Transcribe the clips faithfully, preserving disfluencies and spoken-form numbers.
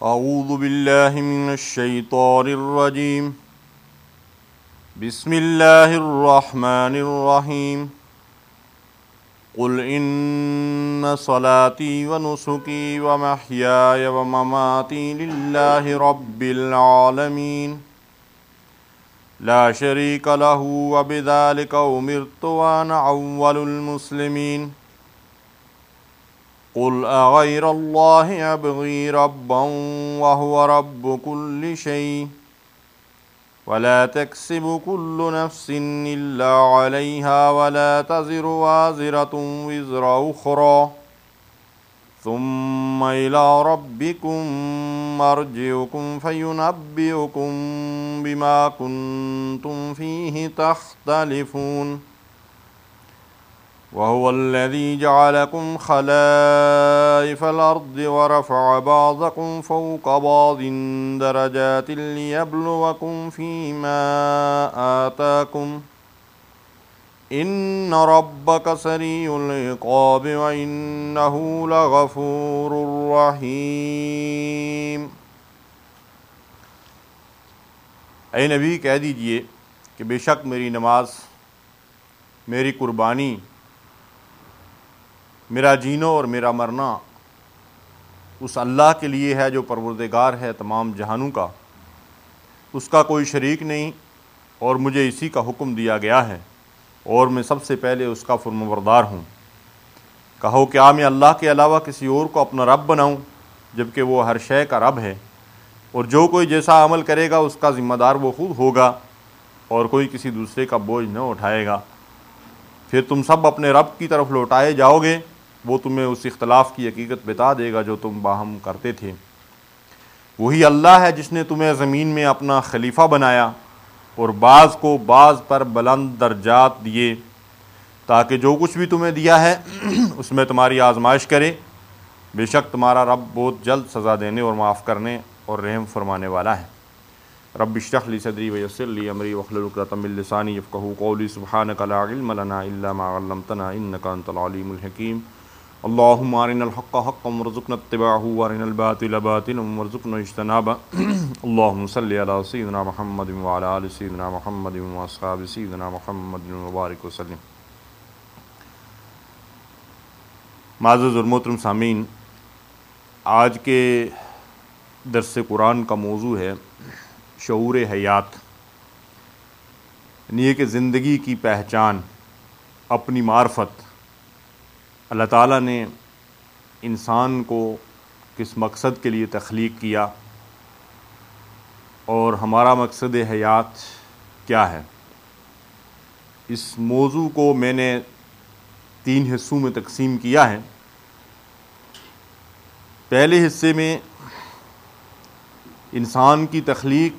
اعوذ باللہ من الشیطان الرجیم بسم اللہ الرحمن الرحیم قل ان صلاتي ونسكي ومحياي ومماتي لله رب العالمين لا شريك له وبذلك أمرت وأنا أول المسلمين قل أغير الله أبغي ربا وهو رب كل شيء ولا تكسب كل نفس إلا عليها ولا تزر وازرة وزر أخرى ثم إلى ربكم مرجعكم فينبئكم بما كنتم فيه تختلفون وهو الذي جعلكم خلائف الأرض ورفع بعضكم فوق بعض درجات ليبلوكم فيما آتاكم إن ربك سريع العقاب وإنه لغفور رحيم۔ اے نبی کہہ دیجئے کہ بے شک میری نماز، میری قربانی، میرا جینا اور میرا مرنا اس اللہ کے لیے ہے جو پروردگار ہے تمام جہانوں کا، اس کا کوئی شریک نہیں، اور مجھے اسی کا حکم دیا گیا ہے اور میں سب سے پہلے اس کا فرمانبردار ہوں۔ کہو کیا میں اللہ کے علاوہ کسی اور کو اپنا رب بناؤں جبکہ وہ ہر شے کا رب ہے، اور جو کوئی جیسا عمل کرے گا اس کا ذمہ دار وہ خود ہوگا، اور کوئی کسی دوسرے کا بوجھ نہ اٹھائے گا۔ پھر تم سب اپنے رب کی طرف لوٹائے جاؤ گے، وہ تمہیں اس اختلاف کی حقیقت بتا دے گا جو تم باہم کرتے تھے۔ وہی اللہ ہے جس نے تمہیں زمین میں اپنا خلیفہ بنایا اور بعض کو بعض پر بلند درجات دیے تاکہ جو کچھ بھی تمہیں دیا ہے اس میں تمہاری آزمائش کرے۔ بے شک تمہارا رب بہت جلد سزا دینے اور معاف کرنے اور رحم فرمانے والا ہے۔ رب اشرح لی صدری ویسر لی امری واحلل عقدۃ من لسانی یفقہوا قولی سبحانک لا علم لنا الا ما علمتنا انک انت العلیم الحکیم۔ اللہم ارنا الحق حقا وارزقنا اتباعہ وارنا الباطل باطلا وارزقنا اجتنابہ۔ اللہم صلی علی سیدنا محمد وعلی آل سیدنا محمد واصحاب سیدنا محمد وبارک وسلم۔ معزز اور محترم سامعین، آج کے درس قرآن کا موضوع ہے شعور حیات، یعنی یہ کہ زندگی کی پہچان، اپنی معرفت۔ اللہ تعالیٰ نے انسان کو کس مقصد کے لیے تخلیق کیا اور ہمارا مقصد حیات کیا ہے، اس موضوع کو میں نے تین حصوں میں تقسیم کیا ہے۔ پہلے حصے میں انسان کی تخلیق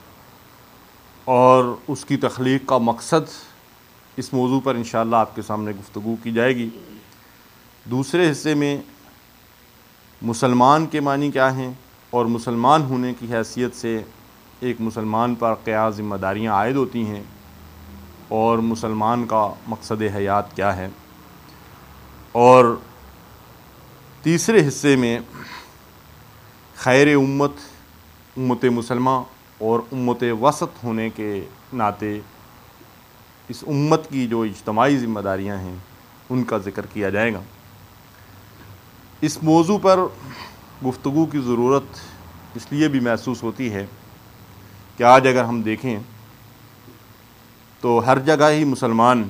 اور اس کی تخلیق کا مقصد، اس موضوع پر انشاءاللہ آپ کے سامنے گفتگو کی جائے گی۔ دوسرے حصے میں مسلمان کے معنی کیا ہیں اور مسلمان ہونے کی حیثیت سے ایک مسلمان پر کیا ذمہ داریاں عائد ہوتی ہیں، اور مسلمان کا مقصد حیات کیا ہے۔ اور تیسرے حصے میں خیر امت، امت مسلمہ اور امت وسط ہونے کے ناطے اس امت کی جو اجتماعی ذمہ داریاں ہیں ان کا ذکر کیا جائے گا۔ اس موضوع پر گفتگو کی ضرورت اس لیے بھی محسوس ہوتی ہے کہ آج اگر ہم دیکھیں تو ہر جگہ ہی مسلمان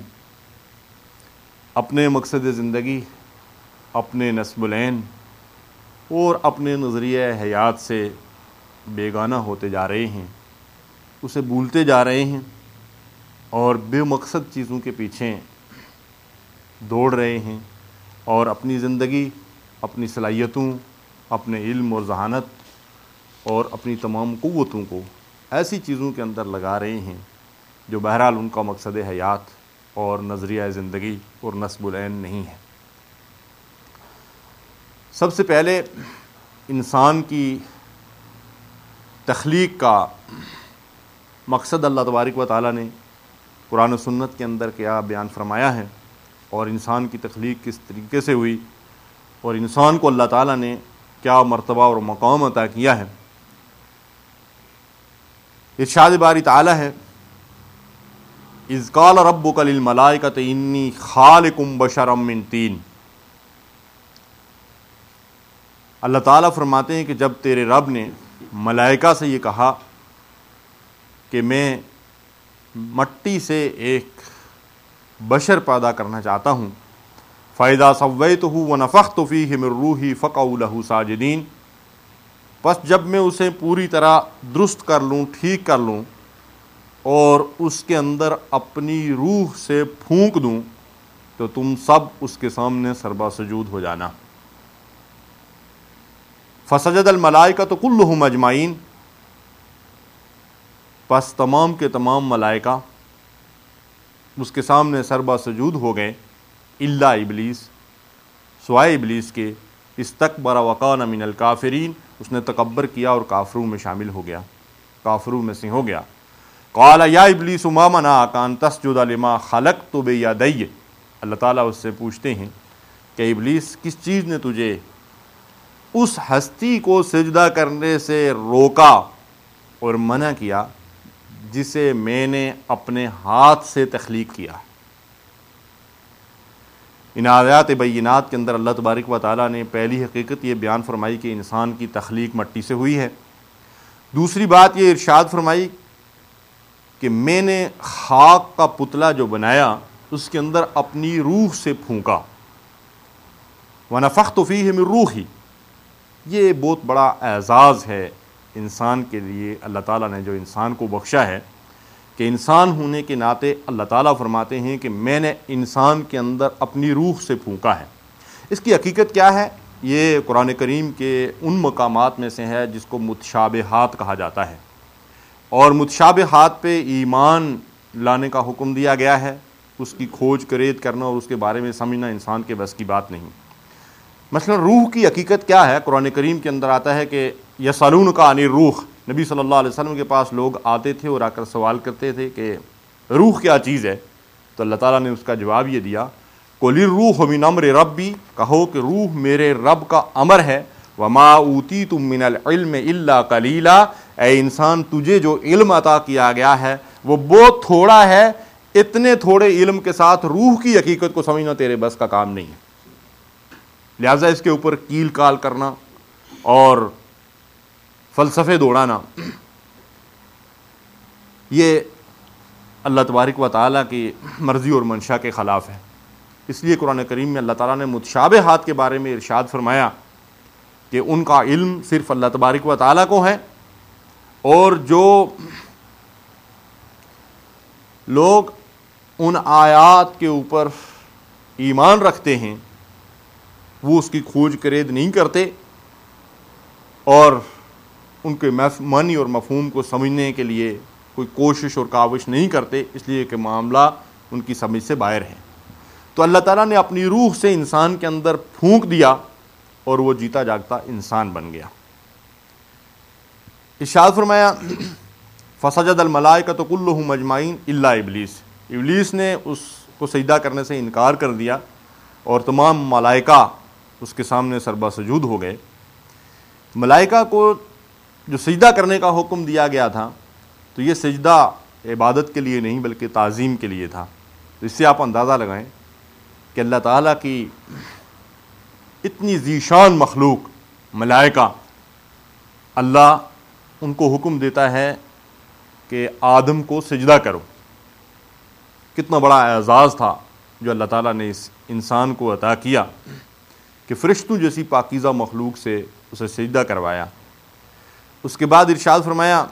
اپنے مقصد زندگی، اپنے نسب العین اور اپنے نظریہ حیات سے بیگانہ ہوتے جا رہے ہیں، اسے بھولتے جا رہے ہیں اور بے مقصد چیزوں کے پیچھے دوڑ رہے ہیں، اور اپنی زندگی، اپنی صلاحیتوں، اپنے علم اور ذہانت اور اپنی تمام قوتوں کو ایسی چیزوں کے اندر لگا رہے ہیں جو بہرحال ان کا مقصد حیات اور نظریہ زندگی اور نسب العین نہیں ہے۔ سب سے پہلے انسان کی تخلیق کا مقصد اللہ تبارک و تعالیٰ نے قرآن و سنت کے اندر کیا بیان فرمایا ہے، اور انسان کی تخلیق کس طریقے سے ہوئی، اور انسان کو اللہ تعالیٰ نے کیا مرتبہ اور مقام عطا کیا ہے۔ ارشاد باری تعالی ہے، اذ قال ربک للملائکۃ انی خالق بشرا من طین۔ اللہ تعالیٰ فرماتے ہیں کہ جب تیرے رب نے ملائکہ سے یہ کہا کہ میں مٹی سے ایک بشر پیدا کرنا چاہتا ہوں، فَإِذَا سَوَّيْتُهُ وَنَفَخْتُ فِيهِ مِن رُوحِي فَقَعُوا لَهُ سَاجِدِينَ، بس جب میں اسے پوری طرح درست کر لوں، ٹھیک کر لوں اور اس کے اندر اپنی روح سے پھونک دوں تو تم سب اس کے سامنے سربا سجود ہو جانا۔ فسجد الملائکۃ کلھم اجمعین، پس تمام کے تمام ملائکہ اس کے سامنے سربا سجود ہو گئے، الا ابلیس، سوائے ابلیس کے، استکبر وکان من الکافرین، اس نے تکبر کیا اور کافروں میں شامل ہو گیا، کافروں میں سے ہو گیا۔ قال یا ابلیس ما منعک ان تسجد لما خلقت بیدی، اللہ تعالیٰ اس سے پوچھتے ہیں کہ ابلیس کس چیز نے تجھے اس ہستی کو سجدہ کرنے سے روکا اور منع کیا جسے میں نے اپنے ہاتھ سے تخلیق کیا۔ ان آیات بینات کے اندر اللہ تبارک و تعالیٰ نے پہلی حقیقت یہ بیان فرمائی کہ انسان کی تخلیق مٹی سے ہوئی ہے۔ دوسری بات یہ ارشاد فرمائی کہ میں نے خاک کا پتلا جو بنایا اس کے اندر اپنی روح سے پھونکا، وَنَفَخْتُ فِيهِ مِن رُوحِي، یہ بہت بڑا اعزاز ہے انسان کے لیے، اللہ تعالیٰ نے جو انسان کو بخشا ہے کہ انسان ہونے کے ناطے اللہ تعالیٰ فرماتے ہیں کہ میں نے انسان کے اندر اپنی روح سے پھونکا ہے۔ اس کی حقیقت کیا ہے؟ یہ قرآن کریم کے ان مقامات میں سے ہے جس کو متشابہات کہا جاتا ہے، اور متشابہات پہ ایمان لانے کا حکم دیا گیا ہے، اس کی کھوج کرید کرنا اور اس کے بارے میں سمجھنا انسان کے بس کی بات نہیں۔ مثلا روح کی حقیقت کیا ہے؟ قرآن کریم کے اندر آتا ہے کہ یسألونک عن الروح، نبی صلی اللہ علیہ وسلم کے پاس لوگ آتے تھے اور آ کر سوال کرتے تھے کہ روح کیا چیز ہے، تو اللہ تعالیٰ نے اس کا جواب یہ دیا، قل الروح من امر ربی، کہو کہ روح میرے رب کا امر ہے، وما اوتیتم من العلم الا قلیلا، اے انسان تجھے جو علم عطا کیا گیا ہے وہ بہت تھوڑا ہے، اتنے تھوڑے علم کے ساتھ روح کی حقیقت کو سمجھنا تیرے بس کا کام نہیں ہے۔ لہٰذا اس کے اوپر کیل کال کرنا اور فلسفے دوڑانا یہ اللہ تبارک و تعالیٰ کی مرضی اور منشا کے خلاف ہے۔ اس لیے قرآن کریم میں اللہ تعالیٰ نے متشابہات کے بارے میں ارشاد فرمایا کہ ان کا علم صرف اللہ تبارک و تعالیٰ کو ہے، اور جو لوگ ان آیات کے اوپر ایمان رکھتے ہیں وہ اس کی کھوج کرید نہیں کرتے اور ان کے معنی اور مفہوم کو سمجھنے کے لیے کوئی کوشش اور کاوش نہیں کرتے، اس لیے کہ معاملہ ان کی سمجھ سے باہر ہے۔ تو اللہ تعالیٰ نے اپنی روح سے انسان کے اندر پھونک دیا اور وہ جیتا جاگتا انسان بن گیا۔ ارشاد فرمایا فسجد الملائکۃ کلھم اجمعین الا ابلیس، ابلیس نے اس کو سجدہ کرنے سے انکار کر دیا اور تمام ملائکہ اس کے سامنے سربا سجود ہو گئے۔ ملائکہ کو جو سجدہ کرنے کا حکم دیا گیا تھا تو یہ سجدہ عبادت کے لیے نہیں بلکہ تعظیم کے لیے تھا۔ تو اس سے آپ اندازہ لگائیں کہ اللہ تعالیٰ کی اتنی ذیشان مخلوق ملائکہ، اللہ ان کو حکم دیتا ہے کہ آدم کو سجدہ کرو۔ کتنا بڑا اعزاز تھا جو اللہ تعالیٰ نے اس انسان کو عطا کیا کہ فرشتوں جیسی پاکیزہ مخلوق سے اسے سجدہ کروایا۔ اس کے بعد ارشاد فرمایا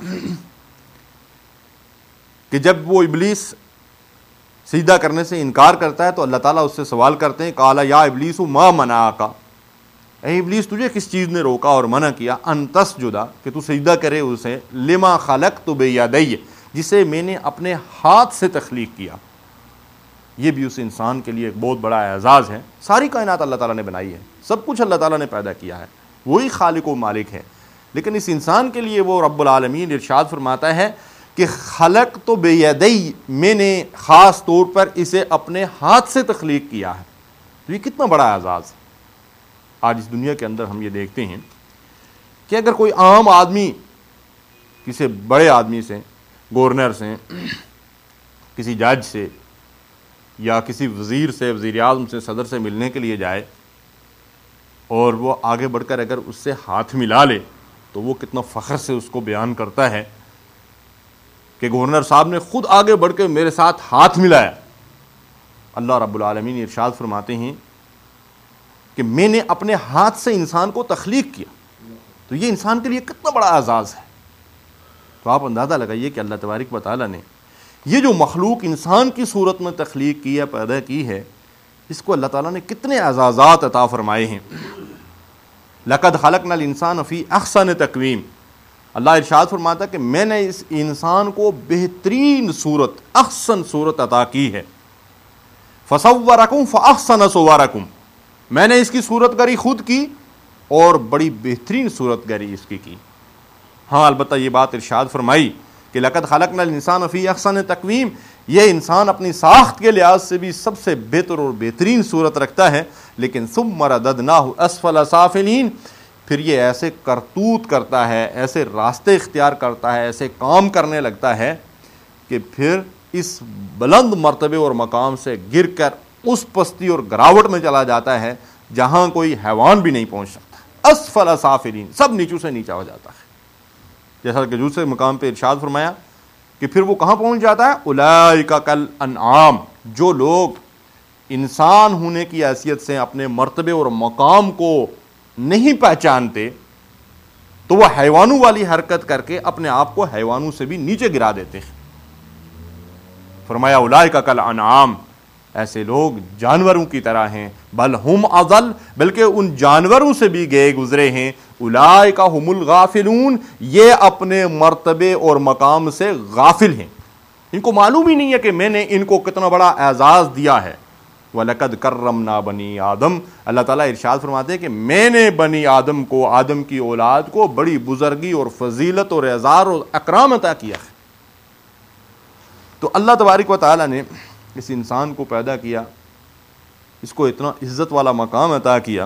کہ جب وہ ابلیس سجدہ کرنے سے انکار کرتا ہے تو اللہ تعالیٰ اس سے سوال کرتے ہیں، قال یا ابلیس ما منعک، اے ابلیس تجھے کس چیز نے روکا اور منع کیا، ان تسجد، کہ تو سجدہ کرے اسے، لما خلقت بیدی، جسے میں نے اپنے ہاتھ سے تخلیق کیا۔ یہ بھی اس انسان کے لیے ایک بہت بڑا اعزاز ہے۔ ساری کائنات اللہ تعالیٰ نے بنائی ہے، سب کچھ اللہ تعالیٰ نے پیدا کیا ہے، وہی خالق و مالک ہے، لیکن اس انسان کے لیے وہ رب العالمین ارشاد فرماتا ہے کہ خلق تو بیدی، میں نے خاص طور پر اسے اپنے ہاتھ سے تخلیق کیا ہے۔ تو یہ کتنا بڑا اعزاز ہے۔ آج اس دنیا کے اندر ہم یہ دیکھتے ہیں کہ اگر کوئی عام آدمی کسی بڑے آدمی سے، گورنر سے، کسی جج سے یا کسی وزیر سے، وزیر اعظم سے، صدر سے ملنے کے لیے جائے اور وہ آگے بڑھ کر اگر اس سے ہاتھ ملا لے تو وہ کتنا فخر سے اس کو بیان کرتا ہے کہ گورنر صاحب نے خود آگے بڑھ کے میرے ساتھ ہاتھ ملایا۔ اللہ رب العالمین ارشاد فرماتے ہیں کہ میں نے اپنے ہاتھ سے انسان کو تخلیق کیا، تو یہ انسان کے لیے کتنا بڑا اعزاز ہے۔ تو آپ اندازہ لگائیے کہ اللہ تبارک و تعالیٰ نے یہ جو مخلوق انسان کی صورت میں تخلیق کی ہے، پیدا کی ہے، اس کو اللہ تعالیٰ نے کتنے اعزازات عطا فرمائے ہیں۔ لقد خلقنا الانسان فی احسن تقویم، اللہ ارشاد فرماتا کہ میں نے اس انسان کو بہترین صورت، احسن صورت عطا کی ہے۔ فصورکم فاحسن صورکم، میں نے اس کی صورت گری خود کی اور بڑی بہترین صورت گری اس کی کی۔ ہاں البتہ یہ بات ارشاد فرمائی کہ لقد خلقنا الانسان فی احسن تقویم، یہ انسان اپنی ساخت کے لحاظ سے بھی سب سے بہتر اور بہترین صورت رکھتا ہے، لیکن ثم رددناہ اسفل سافلین، پھر یہ ایسے کرتوت کرتا ہے، ایسے راستے اختیار کرتا ہے، ایسے کام کرنے لگتا ہے کہ پھر اس بلند مرتبے اور مقام سے گر کر اس پستی اور گراوٹ میں چلا جاتا ہے جہاں کوئی حیوان بھی نہیں پہنچ سکتا۔ اسفل سافلین، سب نیچوں سے نیچا ہو جاتا ہے، جیسا کہ دوسرے مقام پہ ارشاد فرمایا کہ پھر وہ کہاں پہنچ جاتا ہے؟ اولئک کالانعام، جو لوگ انسان ہونے کی حیثیت سے اپنے مرتبے اور مقام کو نہیں پہچانتے تو وہ حیوانوں والی حرکت کر کے اپنے آپ کو حیوانوں سے بھی نیچے گرا دیتے ہیں۔ فرمایا اولئک کالانعام، ایسے لوگ جانوروں کی طرح ہیں، بل ہم اضل، بلکہ ان جانوروں سے بھی گئے گزرے ہیں، اولئک ہم الغافلون، یہ اپنے مرتبے اور مقام سے غافل ہیں، ان کو معلوم ہی نہیں ہے کہ میں نے ان کو کتنا بڑا اعزاز دیا ہے۔ وَلَقَدْ كَرَّمْنَا بَنِي آدم، اللہ تعالیٰ ارشاد فرماتے ہیں کہ میں نے بنی آدم کو، آدم کی اولاد کو بڑی بزرگی اور فضیلت اور اعزاز اور اکرام عطا کیا ہے۔ تو اللہ تبارک و تعالیٰ نے اس انسان کو پیدا کیا، اس کو اتنا عزت والا مقام عطا کیا،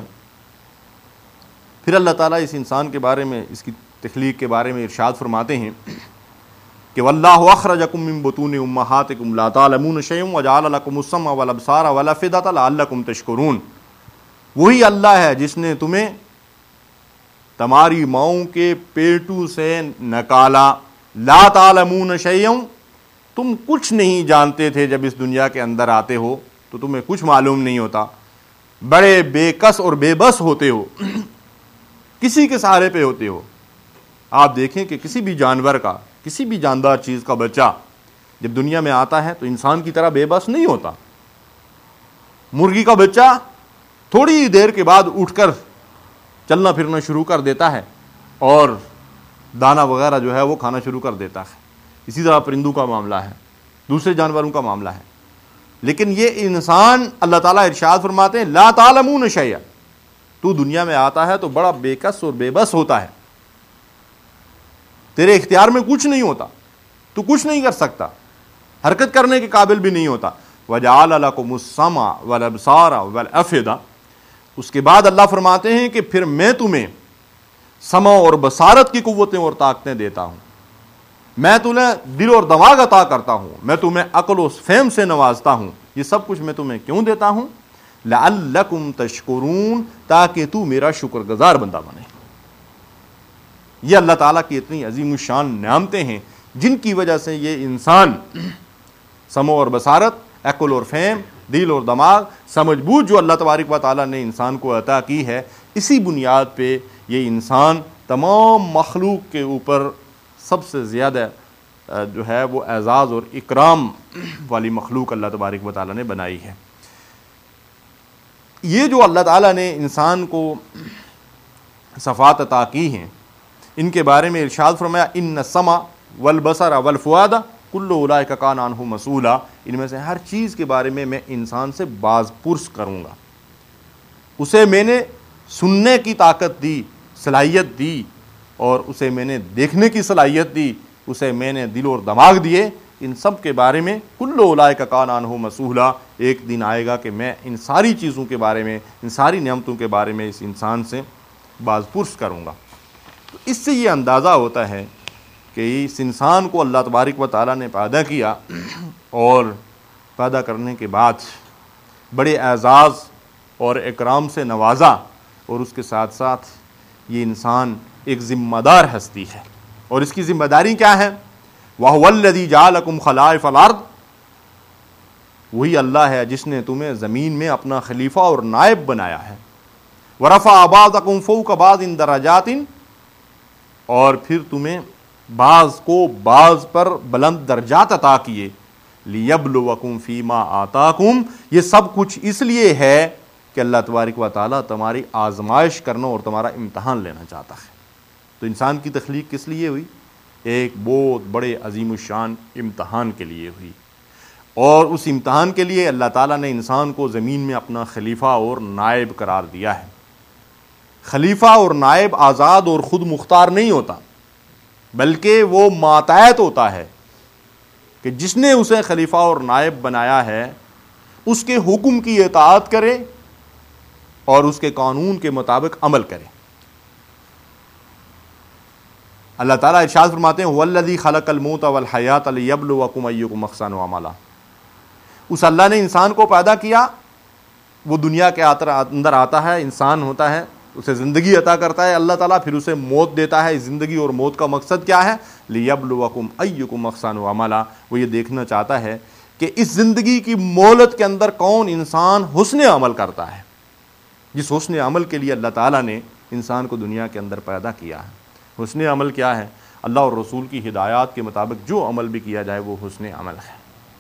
پھر اللہ تعالیٰ اس انسان کے بارے میں، اس کی تخلیق کے بارے میں ارشاد فرماتے ہیں کہ وَاللَّهُ أَخْرَجَكُم مِّن بُطُونِ أُمَّهَاتِكُمْ لَا تَعْلَمُونَ شَيْئًا وَجَعَلَ لَكُمُ السَّمْعَ وَالْأَبْصَارَ وَالْأَفْئِدَةَ لَعَلَّكُمْ تَشْكُرُونَ، وہی اللہ ہے جس نے تمہیں تمہاری ماؤں کے پیٹوں سے نکالا، لا تعلمون شیئا، تم کچھ نہیں جانتے تھے، جب اس دنیا کے اندر آتے ہو تو تمہیں کچھ معلوم نہیں ہوتا، بڑے بے کس اور بے بس ہوتے ہو، کسی کے سہارے پہ ہوتے ہو۔ آپ دیکھیں کہ کسی بھی جانور کا، کسی بھی جاندار چیز کا بچہ جب دنیا میں آتا ہے تو انسان کی طرح بے بس نہیں ہوتا۔ مرغی کا بچہ تھوڑی دیر کے بعد اٹھ کر چلنا پھرنا شروع کر دیتا ہے اور دانہ وغیرہ جو ہے وہ کھانا شروع کر دیتا ہے۔ اسی طرح پرندوں کا معاملہ ہے، دوسرے جانوروں کا معاملہ ہے، لیکن یہ انسان اللہ تعالیٰ ارشاد فرماتے ہیں لا تعلمون شیئا، تو دنیا میں آتا ہے تو بڑا بے کس اور بے بس ہوتا ہے، تیرے اختیار میں کچھ نہیں ہوتا، تو کچھ نہیں کر سکتا، حرکت کرنے کے قابل بھی نہیں ہوتا۔ وَجَعَلَ لَكُمُ السَّمْعَ وَالْأَبْصَارَ وَالْأَفْئِدَةَ، اس کے بعد اللہ فرماتے ہیں کہ پھر میں تمہیں سمع اور بصارت کی قوتیں اور طاقتیں دیتا ہوں، میں تمہیں دل اور دماغ عطا کرتا ہوں، میں تمہیں عقل و فہم سے نوازتا ہوں۔ یہ سب کچھ میں تمہیں کیوں دیتا ہوں؟ لَعَلَّكُمْ تَشْكُرُونَ، تاکہ تو میرا شکر گزار بندہ بنے۔ یہ اللہ تعالیٰ کی اتنی عظیم الشان نعمتیں ہیں جن کی وجہ سے یہ انسان سمع اور بصارت، عقل اور فہم، دل اور دماغ، سمجھ بوجھ جو اللہ تبارک و تعالیٰ نے انسان کو عطا کی ہے، اسی بنیاد پہ یہ انسان تمام مخلوق کے اوپر سب سے زیادہ جو ہے وہ اعزاز اور اکرام والی مخلوق اللہ تبارک و تعالیٰ نے بنائی ہے۔ یہ جو اللہ تعالیٰ نے انسان کو صفات عطا کی ہیں، ان کے بارے میں ارشاد فرمایا ان السمع والبصر والفؤاد کل اولئک کان عنہ مسئولا، ان میں سے ہر چیز کے بارے میں میں انسان سے باز پرس کروں گا۔ اسے میں نے سننے کی طاقت دی، صلاحیت دی، اور اسے میں نے دیکھنے کی صلاحیت دی، اسے میں نے دل اور دماغ دیے، ان سب کے بارے میں کل اولئک کان عنہ مسئولا، ایک دن آئے گا کہ میں ان ساری چیزوں کے بارے میں، ان ساری نعمتوں کے بارے میں اس انسان سے باز پرس کروں گا۔ تو اس سے یہ اندازہ ہوتا ہے کہ اس انسان کو اللہ تبارک و تعالیٰ نے پیدا کیا اور پیدا کرنے کے بعد بڑے اعزاز اور اکرام سے نوازا، اور اس کے ساتھ ساتھ یہ انسان ایک ذمہ دار ہستی ہے، اور اس کی ذمہ داری کیا ہے؟ وَهُوَ الَّذِي جَعَلَكُمْ خَلَائِفَ الْأَرْضِ، وہی اللہ ہے جس نے تمہیں زمین میں اپنا خلیفہ اور نائب بنایا ہے۔ وَرَفَعَ بَعْضَكُمْ فَوْقَ بَعْضٍ دَرَجَاتٍ، اور پھر تمہیں بعض کو بعض پر بلند درجات عطا کیے۔ لِيَبْلُوَكُمْ فِي مَا آتَاكُمْ، یہ سب کچھ اس لیے ہے کہ اللہ تبارک و تعالیٰ تمہاری آزمائش کرنا اور تمہارا امتحان لینا چاہتا ہے۔ تو انسان کی تخلیق کس لیے ہوئی؟ ایک بہت بڑے عظیم الشان امتحان کے لیے ہوئی، اور اس امتحان کے لیے اللہ تعالیٰ نے انسان کو زمین میں اپنا خلیفہ اور نائب قرار دیا ہے۔ خلیفہ اور نائب آزاد اور خود مختار نہیں ہوتا، بلکہ وہ ماتحت ہوتا ہے کہ جس نے اسے خلیفہ اور نائب بنایا ہے اس کے حکم کی اطاعت کرے اور اس کے قانون کے مطابق عمل کرے۔ اللہ تعالیٰ ارشاد فرماتے ہیں هُوَ الَّذِي خَلَقَ الْمَوْتَ وَالْحَيَاةَ لِيَبْلُوَكُمْ أَيُّكُمْ أَحْسَنُ عَمَلًا، اس اللہ نے انسان کو پیدا کیا، وہ دنیا کے اندر آتا ہے، انسان ہوتا ہے، اسے زندگی عطا کرتا ہے اللہ تعالیٰ، پھر اسے موت دیتا ہے۔ زندگی اور موت کا مقصد کیا ہے؟ لِيَبْلُوَكُمْ أَيُّكُمْ أَحْسَنُ عَمَلًا، وہ یہ دیکھنا چاہتا ہے کہ اس زندگی کی مہلت کے اندر کون انسان حسن عمل کرتا ہے، جس حسن عمل کے لیے اللہ تعالیٰ نے انسان کو دنیا کے اندر پیدا کیا ہے۔ حسن عمل کیا ہے؟ اللہ اور رسول کی ہدایات کے مطابق جو عمل بھی کیا جائے وہ حسن عمل ہے۔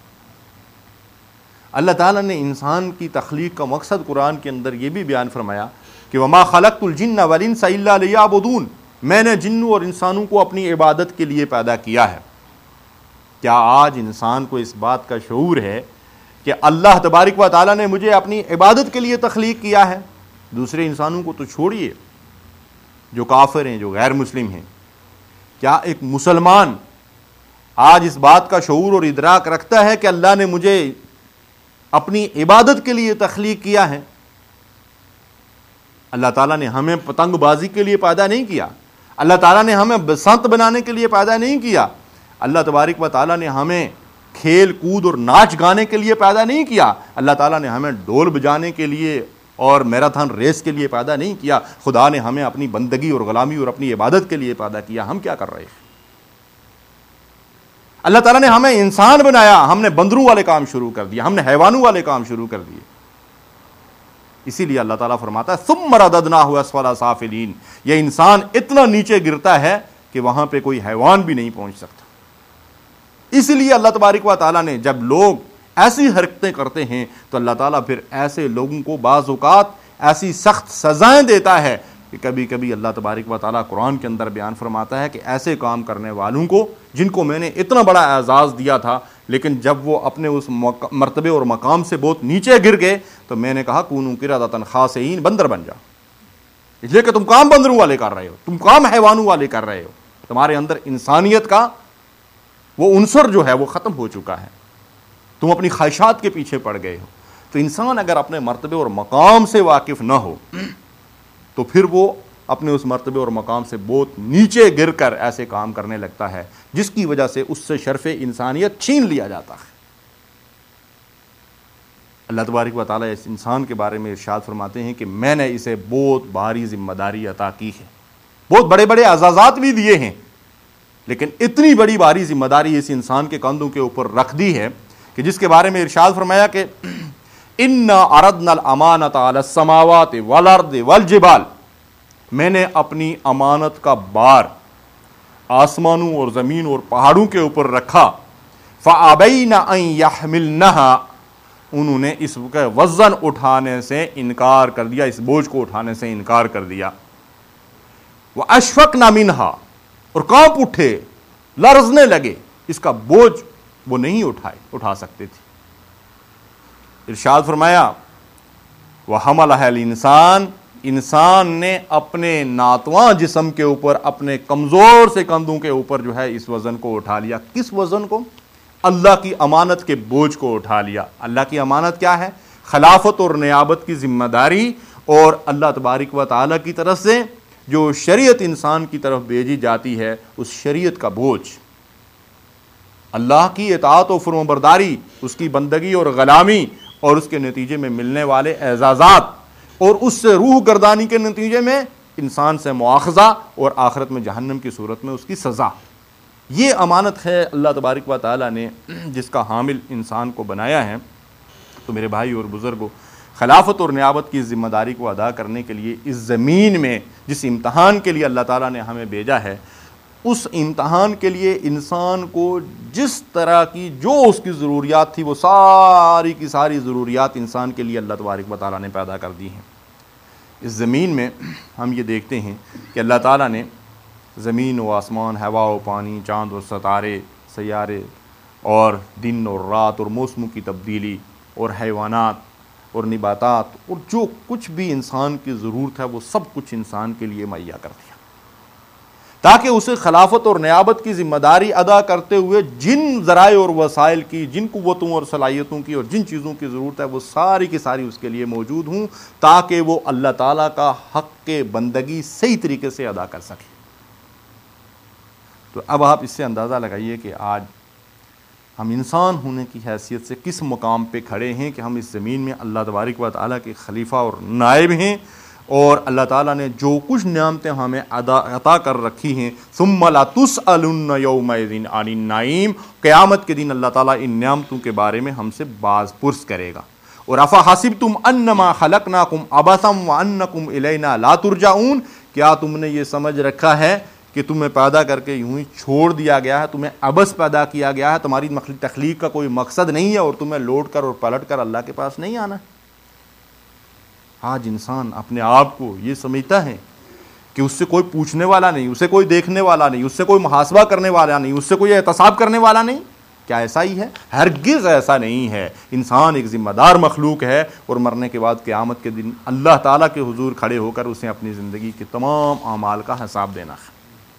اللہ تعالیٰ نے انسان کی تخلیق کا مقصد قرآن کے اندر یہ بھی بیان فرمایا کہ وَمَا خَلَقْتُ الْجِنَّ وَالْإِنسَ إِلَّا لِيَعْبُدُونَ، میں نے جنوں اور انسانوں کو اپنی عبادت کے لیے پیدا کیا ہے۔ کیا آج انسان کو اس بات کا شعور ہے کہ اللہ تبارک و تعالیٰ نے مجھے اپنی عبادت کے لیے تخلیق کیا ہے؟ دوسرے انسانوں کو تو چھوڑیے، جو کافر ہیں، جو غیر مسلم ہیں، کیا ایک مسلمان آج اس بات کا شعور اور ادراک رکھتا ہے کہ اللہ نے مجھے اپنی عبادت کے لیے تخلیق کیا ہے؟ اللہ تعالیٰ نے ہمیں پتنگ بازی کے لیے پیدا نہیں کیا، اللہ تعالیٰ نے ہمیں بسنت بنانے کے لیے پیدا نہیں کیا، اللہ تبارک و تعالیٰ نے ہمیں کھیل کود اور ناچ گانے کے لیے پیدا نہیں کیا، اللہ تعالیٰ نے ہمیں ڈول بجانے کے لیے اور میراتھن ریس کے لیے پیدا نہیں کیا۔ خدا نے ہمیں اپنی بندگی اور غلامی اور اپنی عبادت کے لیے پیدا کیا۔ ہم کیا کر رہے ہیں؟ اللہ تعالیٰ نے ہمیں انسان بنایا، ہم نے بندروں والے کام شروع کر دیا، ہم نے حیوانوں والے کام شروع کر دیے۔ اسی لیے اللہ تعالیٰ فرماتا ہے ثم رددناہ اسفل سافلین، یہ انسان اتنا نیچے گرتا ہے کہ وہاں پہ کوئی حیوان بھی نہیں پہنچ سکتا۔ اس لیے اللہ تبارک و تعالیٰ نے جب لوگ ایسی حرکتیں کرتے ہیں تو اللہ تعالیٰ پھر ایسے لوگوں کو بعض اوقات ایسی سخت سزائیں دیتا ہے کہ کبھی کبھی اللہ تبارک و تعالیٰ قرآن کے اندر بیان فرماتا ہے کہ ایسے کام کرنے والوں کو جن کو میں نے اتنا بڑا اعزاز دیا تھا، لیکن جب وہ اپنے اس مرتبے اور مقام سے بہت نیچے گر گئے تو میں نے کہا کونوا قردۃ خاسئین، بندر بن جاؤ، اس لیے کہ تم کام بندروں والے کر رہے ہو، تم کام حیوانوں والے کر رہے ہو، تمہارے اندر انسانیت کا وہ عنصر جو ہے وہ ختم ہو چکا ہے، تم اپنی خواہشات کے پیچھے پڑ گئے ہو۔ تو انسان اگر اپنے مرتبے اور مقام سے واقف نہ ہو تو پھر وہ اپنے اس مرتبے اور مقام سے بہت نیچے گر کر ایسے کام کرنے لگتا ہے جس کی وجہ سے اس سے شرف انسانیت چھین لیا جاتا ہے۔ اللہ تبارک و تعالیٰ اس انسان کے بارے میں ارشاد فرماتے ہیں کہ میں نے اسے بہت بھاری ذمہ داری عطا کی ہے، بہت بڑے بڑے اعزازات بھی دیے ہیں، لیکن اتنی بڑی بھاری ذمہ داری اس انسان کے کندھوں کے اوپر رکھ دی ہے کہ جس کے بارے میں ارشاد فرمایا کہ انا عرضنا الامانۃ علی السماوات والارض والجبال، میں نے اپنی امانت کا بار آسمانوں اور زمین اور پہاڑوں کے اوپر رکھا، فابین ان یحملنها، انہوں نے اس کا وزن اٹھانے سے انکار کر دیا، اس بوجھ کو اٹھانے سے انکار کر دیا، واشفقن منها، اور کانپ اٹھے، لرزنے لگے، اس کا بوجھ وہ نہیں اٹھائے اٹھا سکتے تھے۔ ارشاد فرمایا وَحَمَلَهَا الْإِنسان، انسان نے اپنے ناتواں جسم کے اوپر، اپنے کمزور سے کندھوں کے اوپر جو ہے اس وزن کو اٹھا لیا۔ کس وزن کو؟ اللہ کی امانت کے بوجھ کو اٹھا لیا۔ اللہ کی امانت کیا ہے؟ خلافت اور نیابت کی ذمہ داری، اور اللہ تبارک و تعالیٰ کی طرف سے جو شریعت انسان کی طرف بھیجی جاتی ہے اس شریعت کا بوجھ، اللہ کی اطاعت و فرما برداری، اس کی بندگی اور غلامی اور اس کے نتیجے میں ملنے والے اعزازات اور اس سے روح گردانی کے نتیجے میں انسان سے مواخذہ اور آخرت میں جہنم کی صورت میں اس کی سزا، یہ امانت ہے اللہ تبارک و تعالیٰ نے جس کا حامل انسان کو بنایا ہے۔ تو میرے بھائی اور بزرگوں، خلافت اور نیابت کی ذمہ داری کو ادا کرنے کے لیے اس زمین میں جس امتحان کے لیے اللہ تعالیٰ نے ہمیں بھیجا ہے، اس امتحان کے لیے انسان کو جس طرح کی جو اس کی ضروریات تھی وہ ساری کی ساری ضروریات انسان کے لیے اللہ تبارک و تعالیٰ نے پیدا کر دی ہیں۔ اس زمین میں ہم یہ دیکھتے ہیں کہ اللہ تعالیٰ نے زمین و آسمان، ہوا و پانی، چاند و ستارے، سیارے اور دن اور رات اور موسموں کی تبدیلی اور حیوانات اور نباتات اور جو کچھ بھی انسان کی ضرورت ہے وہ سب کچھ انسان کے لیے مہیا کر دیا، تاکہ اسے خلافت اور نیابت کی ذمہ داری ادا کرتے ہوئے جن ذرائع اور وسائل کی، جن قوتوں اور صلاحیتوں کی اور جن چیزوں کی ضرورت ہے وہ ساری کی ساری اس کے لیے موجود ہوں، تاکہ وہ اللہ تعالیٰ کا حق کے بندگی صحیح طریقے سے ادا کر سکے۔ تو اب آپ اس سے اندازہ لگائیے کہ آج ہم انسان ہونے کی حیثیت سے کس مقام پہ کھڑے ہیں کہ ہم اس زمین میں اللہ تبارک و تعالیٰ کے خلیفہ اور نائب ہیں، اور اللہ تعالیٰ نے جو کچھ نعمتیں ہمیں عطا کر رکھی ہیں، ثم لا تسألن یومئذ عن النعیم، قیامت کے دن اللہ تعالیٰ ان نعمتوں کے بارے میں ہم سے باز پرس کرے گا۔ اور افحسبتم انما خلقناکم عبثا وانکم الینا لا ترجعون، کیا تم نے یہ سمجھ رکھا ہے کہ تمہیں پیدا کر کے یوں ہی چھوڑ دیا گیا ہے، تمہیں عبث پیدا کیا گیا ہے، تمہاری تخلیق کا کوئی مقصد نہیں ہے اور تمہیں لوٹ کر اور پلٹ کر اللہ کے پاس نہیں آنا؟ آج انسان اپنے آپ کو یہ سمجھتا ہے کہ اس سے کوئی پوچھنے والا نہیں، اسے کوئی دیکھنے والا نہیں، اس سے کوئی محاسبہ کرنے والا نہیں، اس سے کوئی احتساب کرنے والا نہیں۔ کیا ایسا ہی ہے؟ ہرگز ایسا نہیں ہے۔ انسان ایک ذمہ دار مخلوق ہے اور مرنے کے بعد قیامت کے دن اللہ تعالیٰ کے حضور کھڑے ہو کر اسے اپنی زندگی کے تمام اعمال کا حساب دینا ہے۔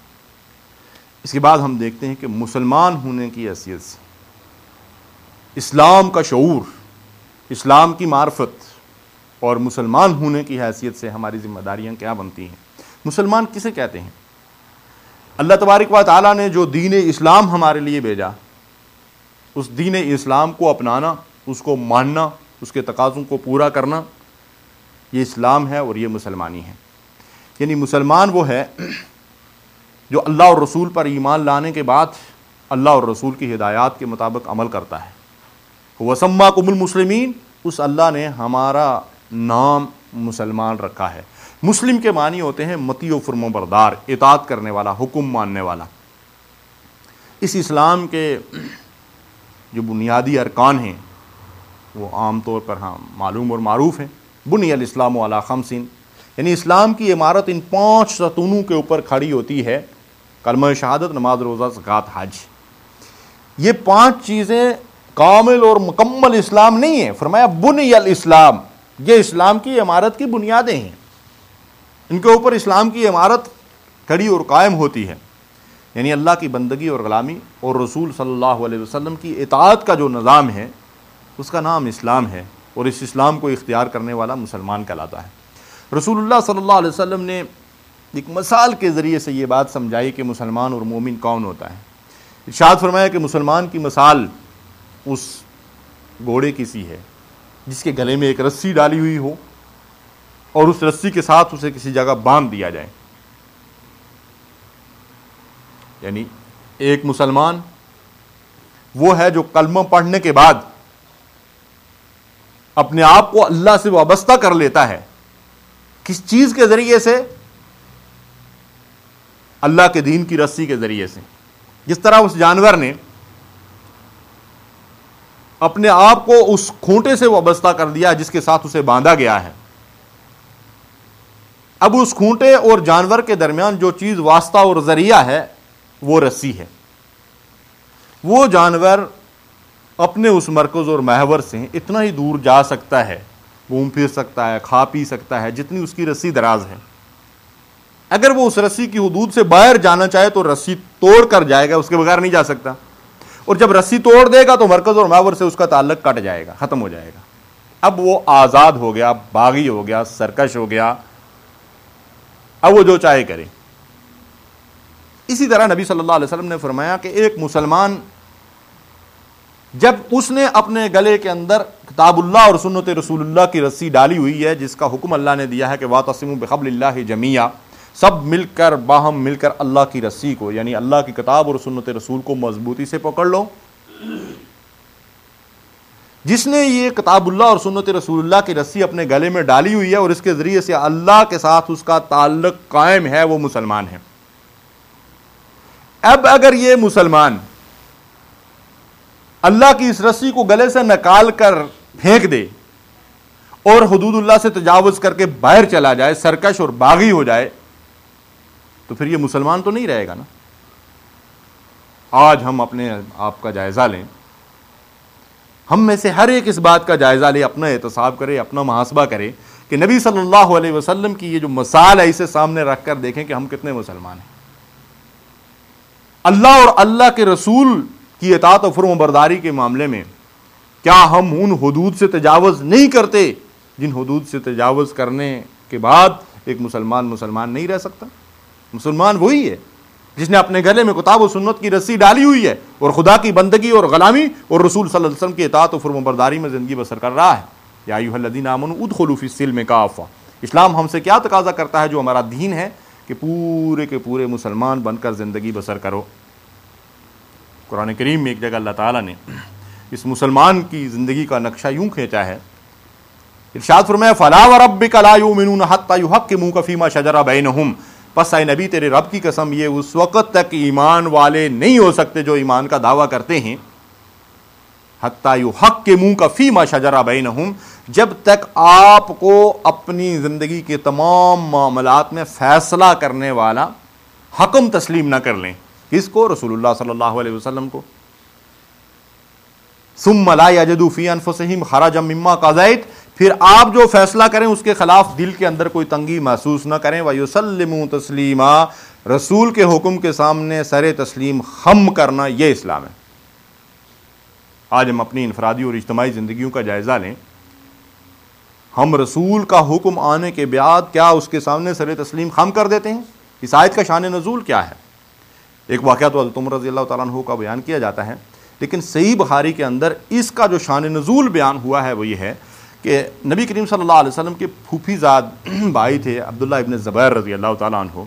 اس کے بعد ہم دیکھتے ہیں کہ مسلمان ہونے کی حیثیت سے اسلام کا شعور، اسلام کی معرفت اور مسلمان ہونے کی حیثیت سے ہماری ذمہ داریاں کیا بنتی ہیں۔ مسلمان کسے کہتے ہیں؟ اللہ تبارک و تعالیٰ نے جو دین اسلام ہمارے لیے بھیجا، اس دین اسلام کو اپنانا، اس کو ماننا، اس کے تقاضوں کو پورا کرنا، یہ اسلام ہے اور یہ مسلمانی ہے۔ یعنی مسلمان وہ ہے جو اللہ اور رسول پر ایمان لانے کے بعد اللہ اور رسول کی ہدایات کے مطابق عمل کرتا ہے۔ وَسَمَّاكُمُ الْمُسْلِمِينَ، اس اللہ نے ہمارا نام مسلمان رکھا ہے۔ مسلم کے معنی ہوتے ہیں مطیع و فرما بردار، اطاعت کرنے والا، حکم ماننے والا۔ اس اسلام کے جو بنیادی ارکان ہیں وہ عام طور پر ہاں معلوم اور معروف ہیں۔ بنی الاسلام علی خمس، یعنی اسلام کی عمارت ان پانچ ستونوں کے اوپر کھڑی ہوتی ہے: کلمہ شہادت، نماز، روزہ، زکوٰۃ، حج۔ یہ پانچ چیزیں کامل اور مکمل اسلام نہیں ہیں۔ فرمایا بنی الاسلام، یہ اسلام کی عمارت کی بنیادیں ہیں، ان کے اوپر اسلام کی عمارت کھڑی اور قائم ہوتی ہے۔ یعنی اللہ کی بندگی اور غلامی اور رسول صلی اللہ علیہ وسلم کی اطاعت کا جو نظام ہے اس کا نام اسلام ہے، اور اس اسلام کو اختیار کرنے والا مسلمان کہلاتا ہے۔ رسول اللہ صلی اللہ علیہ وسلم نے ایک مثال کے ذریعے سے یہ بات سمجھائی کہ مسلمان اور مومن کون ہوتا ہے۔ ارشاد فرمایا کہ مسلمان کی مثال اس گھوڑے کی سی ہے جس کے گلے میں ایک رسی ڈالی ہوئی ہو اور اس رسی کے ساتھ اسے کسی جگہ باندھ دیا جائے۔ یعنی ایک مسلمان وہ ہے جو کلمہ پڑھنے کے بعد اپنے آپ کو اللہ سے وابستہ کر لیتا ہے۔ کس چیز کے ذریعے سے؟ اللہ کے دین کی رسی کے ذریعے سے۔ جس طرح اس جانور نے اپنے آپ کو اس کھونٹے سے وابستہ کر دیا جس کے ساتھ اسے باندھا گیا ہے، اب اس کھونٹے اور جانور کے درمیان جو چیز واسطہ اور ذریعہ ہے وہ رسی ہے۔ وہ جانور اپنے اس مرکز اور محور سے اتنا ہی دور جا سکتا ہے، گھوم پھر سکتا ہے، کھا پی سکتا ہے جتنی اس کی رسی دراز ہے۔ اگر وہ اس رسی کی حدود سے باہر جانا چاہے تو رسی توڑ کر جائے گا، اس کے بغیر نہیں جا سکتا، اور جب رسی توڑ دے گا تو مرکز اور محور سے اس کا تعلق کٹ جائے گا، ختم ہو جائے گا۔ اب وہ آزاد ہو گیا، باغی ہو گیا، سرکش ہو گیا، اب وہ جو چاہے کرے۔ اسی طرح نبی صلی اللہ علیہ وسلم نے فرمایا کہ ایک مسلمان جب اس نے اپنے گلے کے اندر کتاب اللہ اور سنت رسول اللہ کی رسی ڈالی ہوئی ہے، جس کا حکم اللہ نے دیا ہے کہ وَاعْتَصِمُوا بِحَبْلِ اللَّهِ جَمِيعًا، سب مل کر باہم مل کر اللہ کی رسی کو، یعنی اللہ کی کتاب اور سنت رسول کو مضبوطی سے پکڑ لو۔ جس نے یہ کتاب اللہ اور سنت رسول اللہ کی رسی اپنے گلے میں ڈالی ہوئی ہے اور اس کے ذریعے سے اللہ کے ساتھ اس کا تعلق قائم ہے، وہ مسلمان ہے۔ اب اگر یہ مسلمان اللہ کی اس رسی کو گلے سے نکال کر پھینک دے اور حدود اللہ سے تجاوز کر کے باہر چلا جائے، سرکش اور باغی ہو جائے، تو پھر یہ مسلمان تو نہیں رہے گا نا۔ آج ہم اپنے آپ کا جائزہ لیں، ہم میں سے ہر ایک اس بات کا جائزہ لے، اپنا احتساب کرے، اپنا محاسبہ کرے کہ نبی صلی اللہ علیہ وسلم کی یہ جو مثال ہے اسے سامنے رکھ کر دیکھیں کہ ہم کتنے مسلمان ہیں۔ اللہ اور اللہ کے رسول کی اطاعت و فرم برداری کے معاملے میں کیا ہم ان حدود سے تجاوز نہیں کرتے جن حدود سے تجاوز کرنے کے بعد ایک مسلمان مسلمان نہیں رہ سکتا؟ مسلمان وہی ہے جس نے اپنے گلے میں کتاب و سنت کی رسی ڈالی ہوئی ہے اور خدا کی بندگی اور غلامی اور رسول صلی اللہ علیہ وسلم کی اطاعت و فرم برداری میں زندگی بسر کر رہا ہے۔ یا ایھا الذین آمنوا ادخلوا فی السلم کافہ، اسلام ہم سے کیا تقاضا کرتا ہے جو ہمارا دین ہے کہ پورے کے پورے مسلمان بن کر زندگی بسر کرو۔ قرآن کریم میں ایک جگہ اللہ تعالیٰ نے اس مسلمان کی زندگی کا نقشہ یوں کھینچا ہے، ارشاد فرمایا فَلَا وَرَبِّكَ لَا يُؤْمِنُونَ حَتَّى يُحَكِّمُوكَ فِيمَا شَجَرَ بَيْنَهُمْ، پس اے نبی تیرے رب کی قسم یہ اس وقت تک ایمان والے نہیں ہو سکتے جو ایمان کا دعویٰ کرتے ہیں، حَتَّى يُحَكِّمُوكَ فِيمَا شَجَرَ بَيْنَهُمْ، جب تک آپ کو اپنی زندگی کے تمام معاملات میں فیصلہ کرنے والا حکم تسلیم نہ کر لیں۔ کس کو؟ رسول اللہ صلی اللہ علیہ وسلم کو۔ ثم لا يجدوا في انفسهم حرجا مما قضيت، پھر آپ جو فیصلہ کریں اس کے خلاف دل کے اندر کوئی تنگی محسوس نہ کریں۔ وَيُسَلِّمُوا تَسْلِيمًا، رسول کے حکم کے سامنے سر تسلیم خم کرنا، یہ اسلام ہے۔ آج ہم اپنی انفرادی اور اجتماعی زندگیوں کا جائزہ لیں، ہم رسول کا حکم آنے کے بعد کیا اس کے سامنے سر تسلیم خم کر دیتے ہیں؟ اس آیت کا شان نزول کیا ہے؟ ایک واقعہ تو حضرت عمر رضی اللہ تعالیٰ عنہ کا بیان کیا جاتا ہے، لیکن صحیح بخاری کے اندر اس کا جو شان نزول بیان ہوا ہے وہ یہ ہے کہ نبی کریم صلی اللہ علیہ وسلم کے پھوپھی زاد بھائی تھے عبداللہ ابن زبیر رضی اللہ تعالیٰ عنہ،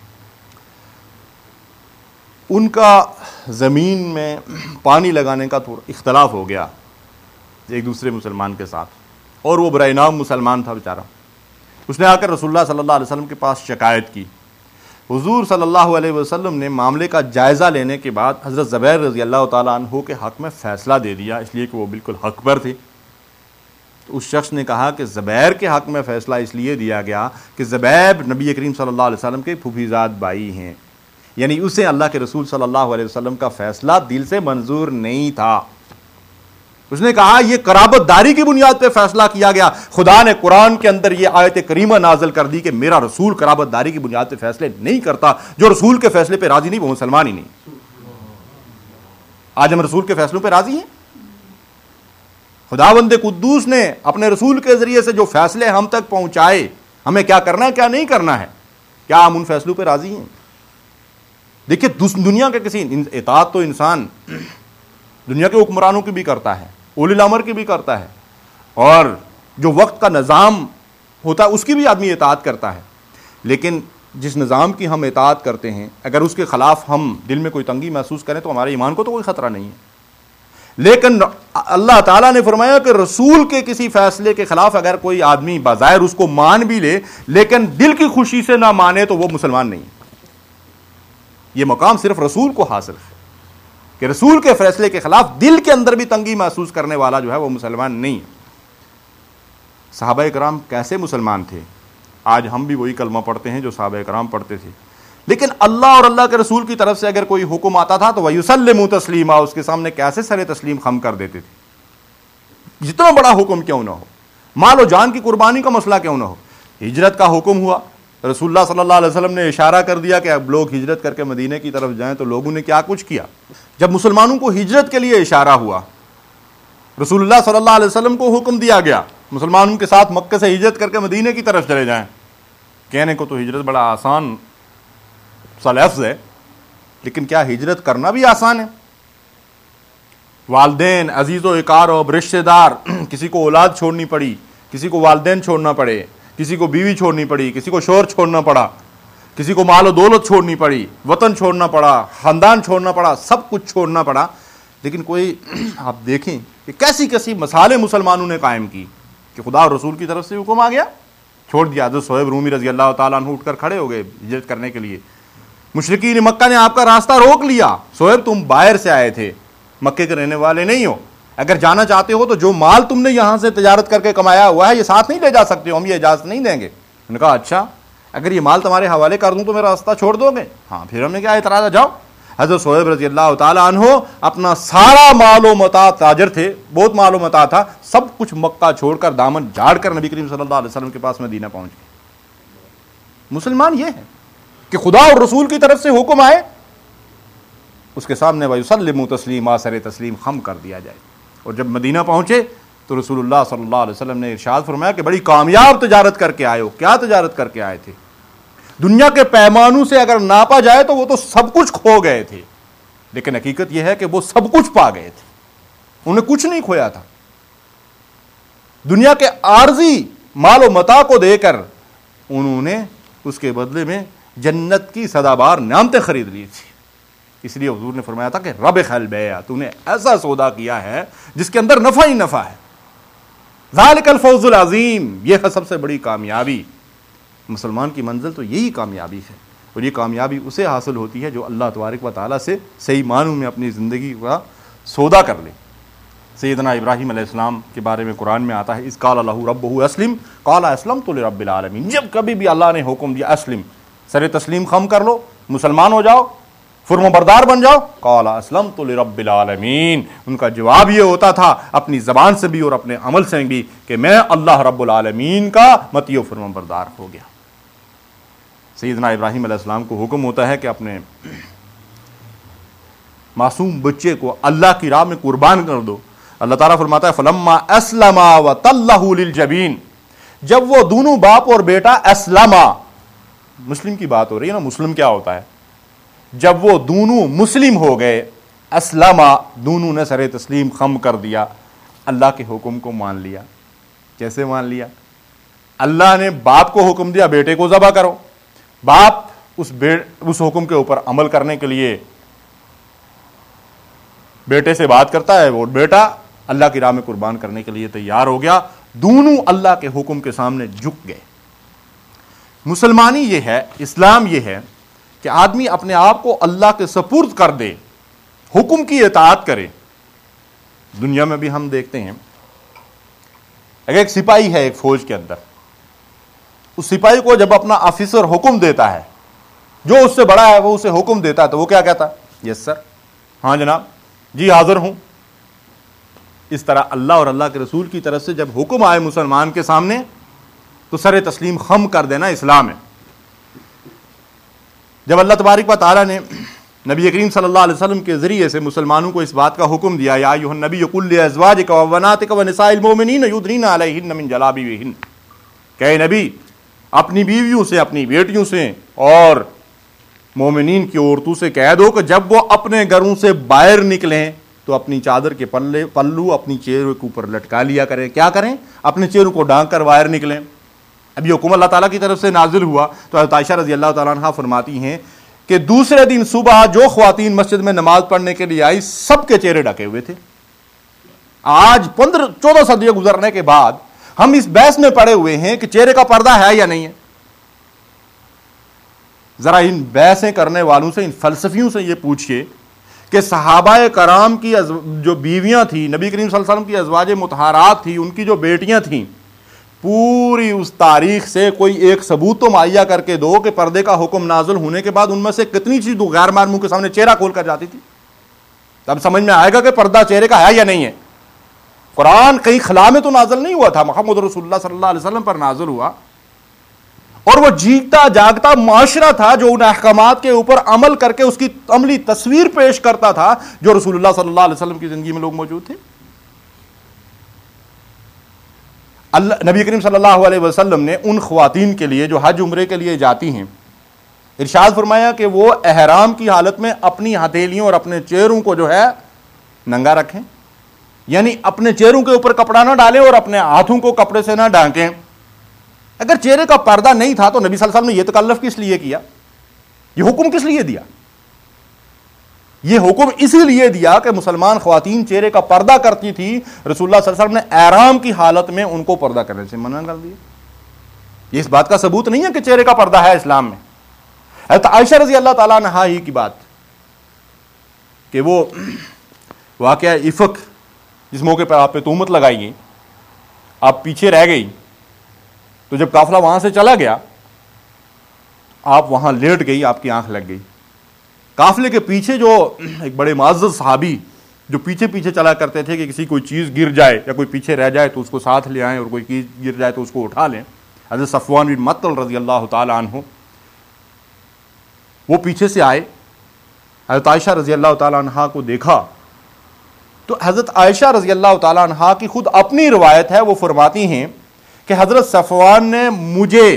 ان کا زمین میں پانی لگانے کا تھوڑا اختلاف ہو گیا ایک دوسرے مسلمان کے ساتھ، اور وہ برائے نام مسلمان تھا بیچارہ۔ اس نے آ کر رسول اللہ صلی اللہ علیہ وسلم کے پاس شکایت کی۔ حضور صلی اللہ علیہ وسلم نے معاملے کا جائزہ لینے کے بعد حضرت زبیر رضی اللہ تعالیٰ عنہ کے حق میں فیصلہ دے دیا، اس لیے کہ وہ بالکل حق پر تھے۔ تو اس شخص نے کہا کہ زبیر کے حق میں فیصلہ اس لیے دیا گیا کہ زبیر نبی کریم صلی اللہ علیہ وسلم کے پھوپھیزاد بھائی ہیں، یعنی اسے اللہ کے رسول صلی اللہ علیہ وسلم کا فیصلہ دل سے منظور نہیں تھا۔ اس نے کہا یہ قرابت داری کی بنیاد پہ فیصلہ کیا گیا، خدا نے قرآن کے اندر یہ آیت کریمہ نازل کر دی کہ میرا رسول قرابت داری کی بنیاد پہ فیصلے نہیں کرتا، جو رسول کے فیصلے پہ راضی نہیں وہ مسلمان ہی نہیں۔ آج ہم رسول کے فیصلوں پہ راضی ہیں؟ خداوند قدوس نے اپنے رسول کے ذریعے سے جو فیصلے ہم تک پہنچائے، ہمیں کیا کرنا ہے کیا نہیں کرنا ہے، کیا ہم ان فیصلوں پہ راضی ہیں؟ دیکھیے دنیا کے کسی اطاعت تو انسان دنیا کے حکمرانوں کی بھی کرتا ہے، اولی الامر کی بھی کرتا ہے، اور جو وقت کا نظام ہوتا ہے اس کی بھی آدمی اطاعت کرتا ہے، لیکن جس نظام کی ہم اطاعت کرتے ہیں اگر اس کے خلاف ہم دل میں کوئی تنگی محسوس کریں تو ہمارے ایمان کو تو کوئی خطرہ نہیں ہے۔ لیکن اللہ تعالیٰ نے فرمایا کہ رسول کے کسی فیصلے کے خلاف اگر کوئی آدمی بظاہر اس کو مان بھی لے لیکن دل کی خوشی سے نہ مانے تو وہ مسلمان نہیں ہے۔ یہ مقام صرف رسول کو حاصل ہے کہ رسول کے فیصلے کے خلاف دل کے اندر بھی تنگی محسوس کرنے والا جو ہے وہ مسلمان نہیں ہے۔ صحابہ کرام کیسے مسلمان تھے؟ آج ہم بھی وہی کلمہ پڑھتے ہیں جو صحابہ کرام پڑھتے تھے، لیکن اللہ اور اللہ کے رسول کی طرف سے اگر کوئی حکم آتا تھا تو وَيُسَلِّمُوا تَسْلِيمًا، اس کے سامنے کیسے سر تسلیم خم کر دیتے تھے، جتنا بڑا حکم کیوں نہ ہو، مال و جان کی قربانی کا مسئلہ کیوں نہ ہو۔ ہجرت کا حکم ہوا، رسول اللہ صلی اللہ علیہ وسلم نے اشارہ کر دیا کہ اب لوگ ہجرت کر کے مدینہ کی طرف جائیں، تو لوگوں نے کیا کچھ کیا۔ جب مسلمانوں کو ہجرت کے لیے اشارہ ہوا، رسول اللہ صلی اللہ علیہ وسلم کو حکم دیا گیا مسلمانوں کے ساتھ مکہ سے ہجرت کر کے مدینہ کی طرف چلے جائیں، کہنے کو تو ہجرت بڑا آسان سا لفظ ہے، لیکن کیا ہجرت کرنا بھی آسان ہے؟ والدین، عزیز و اقارب، رشتہ دار، کسی کو اولاد چھوڑنی پڑی، کسی کو والدین چھوڑنا پڑے، کسی کو بیوی چھوڑنی پڑی، کسی کو شوہر چھوڑنا پڑا، کسی کو مال و دولت چھوڑنی پڑی، وطن چھوڑنا پڑا، خاندان چھوڑنا پڑا، سب کچھ چھوڑنا پڑا، لیکن کوئی آپ دیکھیں کہ کیسی کیسی مثالیں مسلمانوں نے قائم کی کہ خدا اور رسول کی طرف سے حکم آ گیا، چھوڑ دیا۔ حضرت صہیب رومی رضی اللہ تعالیٰ عنہ اٹھ کر کھڑے ہو گئے ہجرت کرنے کے لیے، مشرکین مکہ نے آپ کا راستہ روک لیا، صہیب تم باہر سے آئے تھے، مکے کے رہنے والے نہیں ہو، اگر جانا چاہتے ہو تو جو مال تم نے یہاں سے تجارت کر کے کمایا ہوا ہے یہ ساتھ نہیں لے جا سکتے ہو، ہم یہ اجازت نہیں دیں گے۔ انہوں نے کہا اچھا، اگر یہ مال تمہارے حوالے کر دوں تو میرا راستہ چھوڑ دو گے؟ ہاں، پھر ہم نے کیا اعتراض ہے، جاؤ۔ حضرت صہیب رضی اللہ تعالیٰ عنہ اپنا سارا مال و متاع، تاجر تھے، بہت مال و متاع تھا، سب کچھ مکہ چھوڑ کر دامن جھاڑ کر نبی کریم صلی اللہ علیہ وسلم کے پاس مدینہ پہنچ گئے۔ مسلمان یہ ہے کہ خدا اور رسول کی طرف سے حکم آئے اس کے سامنے وَيُسَلِّمُ تسلیما، سر تسلیم خم کر دیا جائے۔ اور جب مدینہ پہنچے تو رسول اللہ صلی اللہ علیہ وسلم نے ارشاد فرمایا کہ بڑی کامیاب تجارت کر کے آئے ہو۔ کیا تجارت کر کے آئے تھے؟ دنیا کے پیمانوں سے اگر ناپا جائے تو وہ تو سب کچھ کھو گئے تھے، لیکن حقیقت یہ ہے کہ وہ سب کچھ پا گئے تھے، انہیں کچھ نہیں کھویا تھا۔ دنیا کے عارضی مال و متاع کو دے کر انہوں نے اس کے بدلے میں جنت کی سدابار نعمتیں خرید لی تھی۔ اس لیے حضور نے فرمایا تھا کہ ربح البیع، تو نے ایسا سودا کیا ہے جس کے اندر نفع ہی نفع ہے۔ ذالک الفوز العظیم، یہ ہے سب سے بڑی کامیابی۔ مسلمان کی منزل تو یہی کامیابی ہے، اور یہ کامیابی اسے حاصل ہوتی ہے جو اللہ تبارک و تعالیٰ سے صحیح معنوں میں اپنی زندگی کا سودا کر لے۔ سیدنا ابراہیم علیہ السلام کے بارے میں قرآن میں آتا ہے، اذ قال لہ ربہ اسلم قال اسلمت لرب العالمین، جب کبھی بھی اللہ نے حکم دیا اسلم، سر تسلیم خم کر لو، مسلمان ہو جاؤ، فرما بردار بن جاؤ، قال اسلمت لرب العالمین، ان کا جواب یہ ہوتا تھا اپنی زبان سے بھی اور اپنے عمل سے بھی کہ میں اللہ رب العالمین کا مطیع و فرما بردار ہو گیا۔ سیدنا ابراہیم علیہ السلام کو حکم ہوتا ہے کہ اپنے معصوم بچے کو اللہ کی راہ میں قربان کر دو۔ اللہ تعالیٰ فرماتا ہے فلما اسلما وتلہ للجبین، جب وہ دونوں باپ اور بیٹا اسلما، مسلم کی بات ہو رہی ہے نا، مسلم کیا ہوتا ہے؟ جب وہ دونوں مسلم ہو گئے، اسلما، دونوں نے سر تسلیم خم کر دیا، اللہ کے حکم کو مان لیا۔ کیسے مان لیا؟ اللہ نے باپ کو حکم دیا بیٹے کو ذبح کرو، باپ اس اس حکم کے اوپر عمل کرنے کے لیے بیٹے سے بات کرتا ہے، وہ بیٹا اللہ کی راہ میں قربان کرنے کے لیے تیار ہو گیا، دونوں اللہ کے حکم کے سامنے جھک گئے۔ مسلمانی یہ ہے، اسلام یہ ہے کہ آدمی اپنے آپ کو اللہ کے سپرد کر دے، حکم کی اطاعت کرے۔ دنیا میں بھی ہم دیکھتے ہیں، اگر ایک سپاہی ہے ایک فوج کے اندر، اس سپاہی کو جب اپنا آفیسر حکم دیتا ہے، جو اس سے بڑا ہے وہ اسے حکم دیتا ہے، تو وہ کیا کہتا ہے؟ یس سر، ہاں جناب، جی حاضر ہوں۔ اس طرح اللہ اور اللہ کے رسول کی طرف سے جب حکم آئے مسلمان کے سامنے تو سر تسلیم خم کر دینا اسلام ہے۔ جب اللہ تبارک و تعالیٰ نے نبی کریم صلی اللہ علیہ وسلم کے ذریعے سے مسلمانوں کو اس بات کا حکم دیا، یا ایھا النبی قل لازواجک وبناتک ونساء المؤمنین یدنین علیہن من جلابیبہن، کہ اے نبی اپنی بیویوں سے، اپنی بیٹیوں سے اور مومنین کی عورتوں سے کہہ دو کہ جب وہ اپنے گھروں سے باہر نکلیں تو اپنی چادر کے پلے پلو اپنی چہرے کے اوپر لٹکا لیا کریں۔ کیا کریں؟ اپنے چہروں کو ڈھانک کر باہر نکلیں۔ اب یہ حکم اللہ تعالیٰ کی طرف سے نازل ہوا تو حضرت عائشہ رضی اللہ تعالیٰ عنہ فرماتی ہیں کہ دوسرے دن صبح جو خواتین مسجد میں نماز پڑھنے کے لیے آئی سب کے چہرے ڈھکے ہوئے تھے۔ آج پندرہ چودہ صدیاں گزرنے کے بعد ہم اس بحث میں پڑے ہوئے ہیں کہ چہرے کا پردہ ہے یا نہیں ہے۔ ذرا ان بحثیں کرنے والوں سے، ان فلسفیوں سے یہ پوچھئے کہ صحابہ کرام کی جو بیویاں تھیں، نبی کریم صلی اللہ علیہ وسلم کی ازواج مطہرات تھیں، ان کی جو بیٹیاں تھیں، پوری اس تاریخ سے کوئی ایک ثبوت تو مہیا کر کے دو کہ پردے کا حکم نازل ہونے کے بعد ان میں سے کتنی چیز غیر معلوموں کے سامنے چہرہ کھول کر جاتی تھی۔ تب سمجھ میں آئے گا کہ پردہ چہرے کا ہے یا نہیں ہے۔ قرآن کہیں خلا میں تو نازل نہیں ہوا تھا، محمد رسول اللہ صلی اللہ علیہ وسلم پر نازل ہوا، اور وہ جیتا جاگتا معاشرہ تھا جو ان احکامات کے اوپر عمل کر کے اس کی عملی تصویر پیش کرتا تھا جو رسول اللہ صلی اللہ علیہ وسلم کی زندگی میں لوگ موجود تھے۔ اللہ نبی کریم صلی اللہ علیہ وسلم نے ان خواتین کے لیے جو حج عمرے کے لیے جاتی ہیں ارشاد فرمایا کہ وہ احرام کی حالت میں اپنی ہتھیلیوں اور اپنے چہروں کو جو ہے ننگا رکھیں، یعنی اپنے چہروں کے اوپر کپڑا نہ ڈالیں اور اپنے ہاتھوں کو کپڑے سے نہ ڈھانکیں۔ اگر چہرے کا پردہ نہیں تھا تو نبی صلی اللہ علیہ وسلم نے یہ تکلف کس لیے کیا، یہ حکم کس لیے دیا؟ یہ حکم اسی لیے دیا کہ مسلمان خواتین چہرے کا پردہ کرتی تھی، رسول اللہ صلی اللہ علیہ وسلم نے احرام کی حالت میں ان کو پردہ کرنے سے منع کر دیا۔ یہ اس بات کا ثبوت نہیں ہے کہ چہرے کا پردہ ہے اسلام میں۔ حضرت عائشہ رضی اللہ تعالیٰ عنہا ہی کی بات کہ وہ واقعہ افک جس موقع پر آپ پہ تہمت لگائی گئی، آپ پیچھے رہ گئی، تو جب قافلہ وہاں سے چلا گیا آپ وہاں لیٹ گئی، آپ کی آنکھ لگ گئی۔ قافلے کے پیچھے جو ایک بڑے معزز صحابی جو پیچھے پیچھے چلا کرتے تھے کہ کسی کوئی چیز گر جائے یا کوئی پیچھے رہ جائے تو اس کو ساتھ لے آئیں اور کوئی چیز گر جائے تو اس کو اٹھا لیں، حضرت صفوان بن معطل رضی اللہ تعالیٰ عنہ وہ پیچھے سے آئے، حضرت عائشہ رضی اللہ تعالیٰ عنہ کو دیکھا تو حضرت عائشہ رضی اللہ تعالیٰ عنہ کی خود اپنی روایت ہے، وہ فرماتی ہیں کہ حضرت صفوان نے مجھے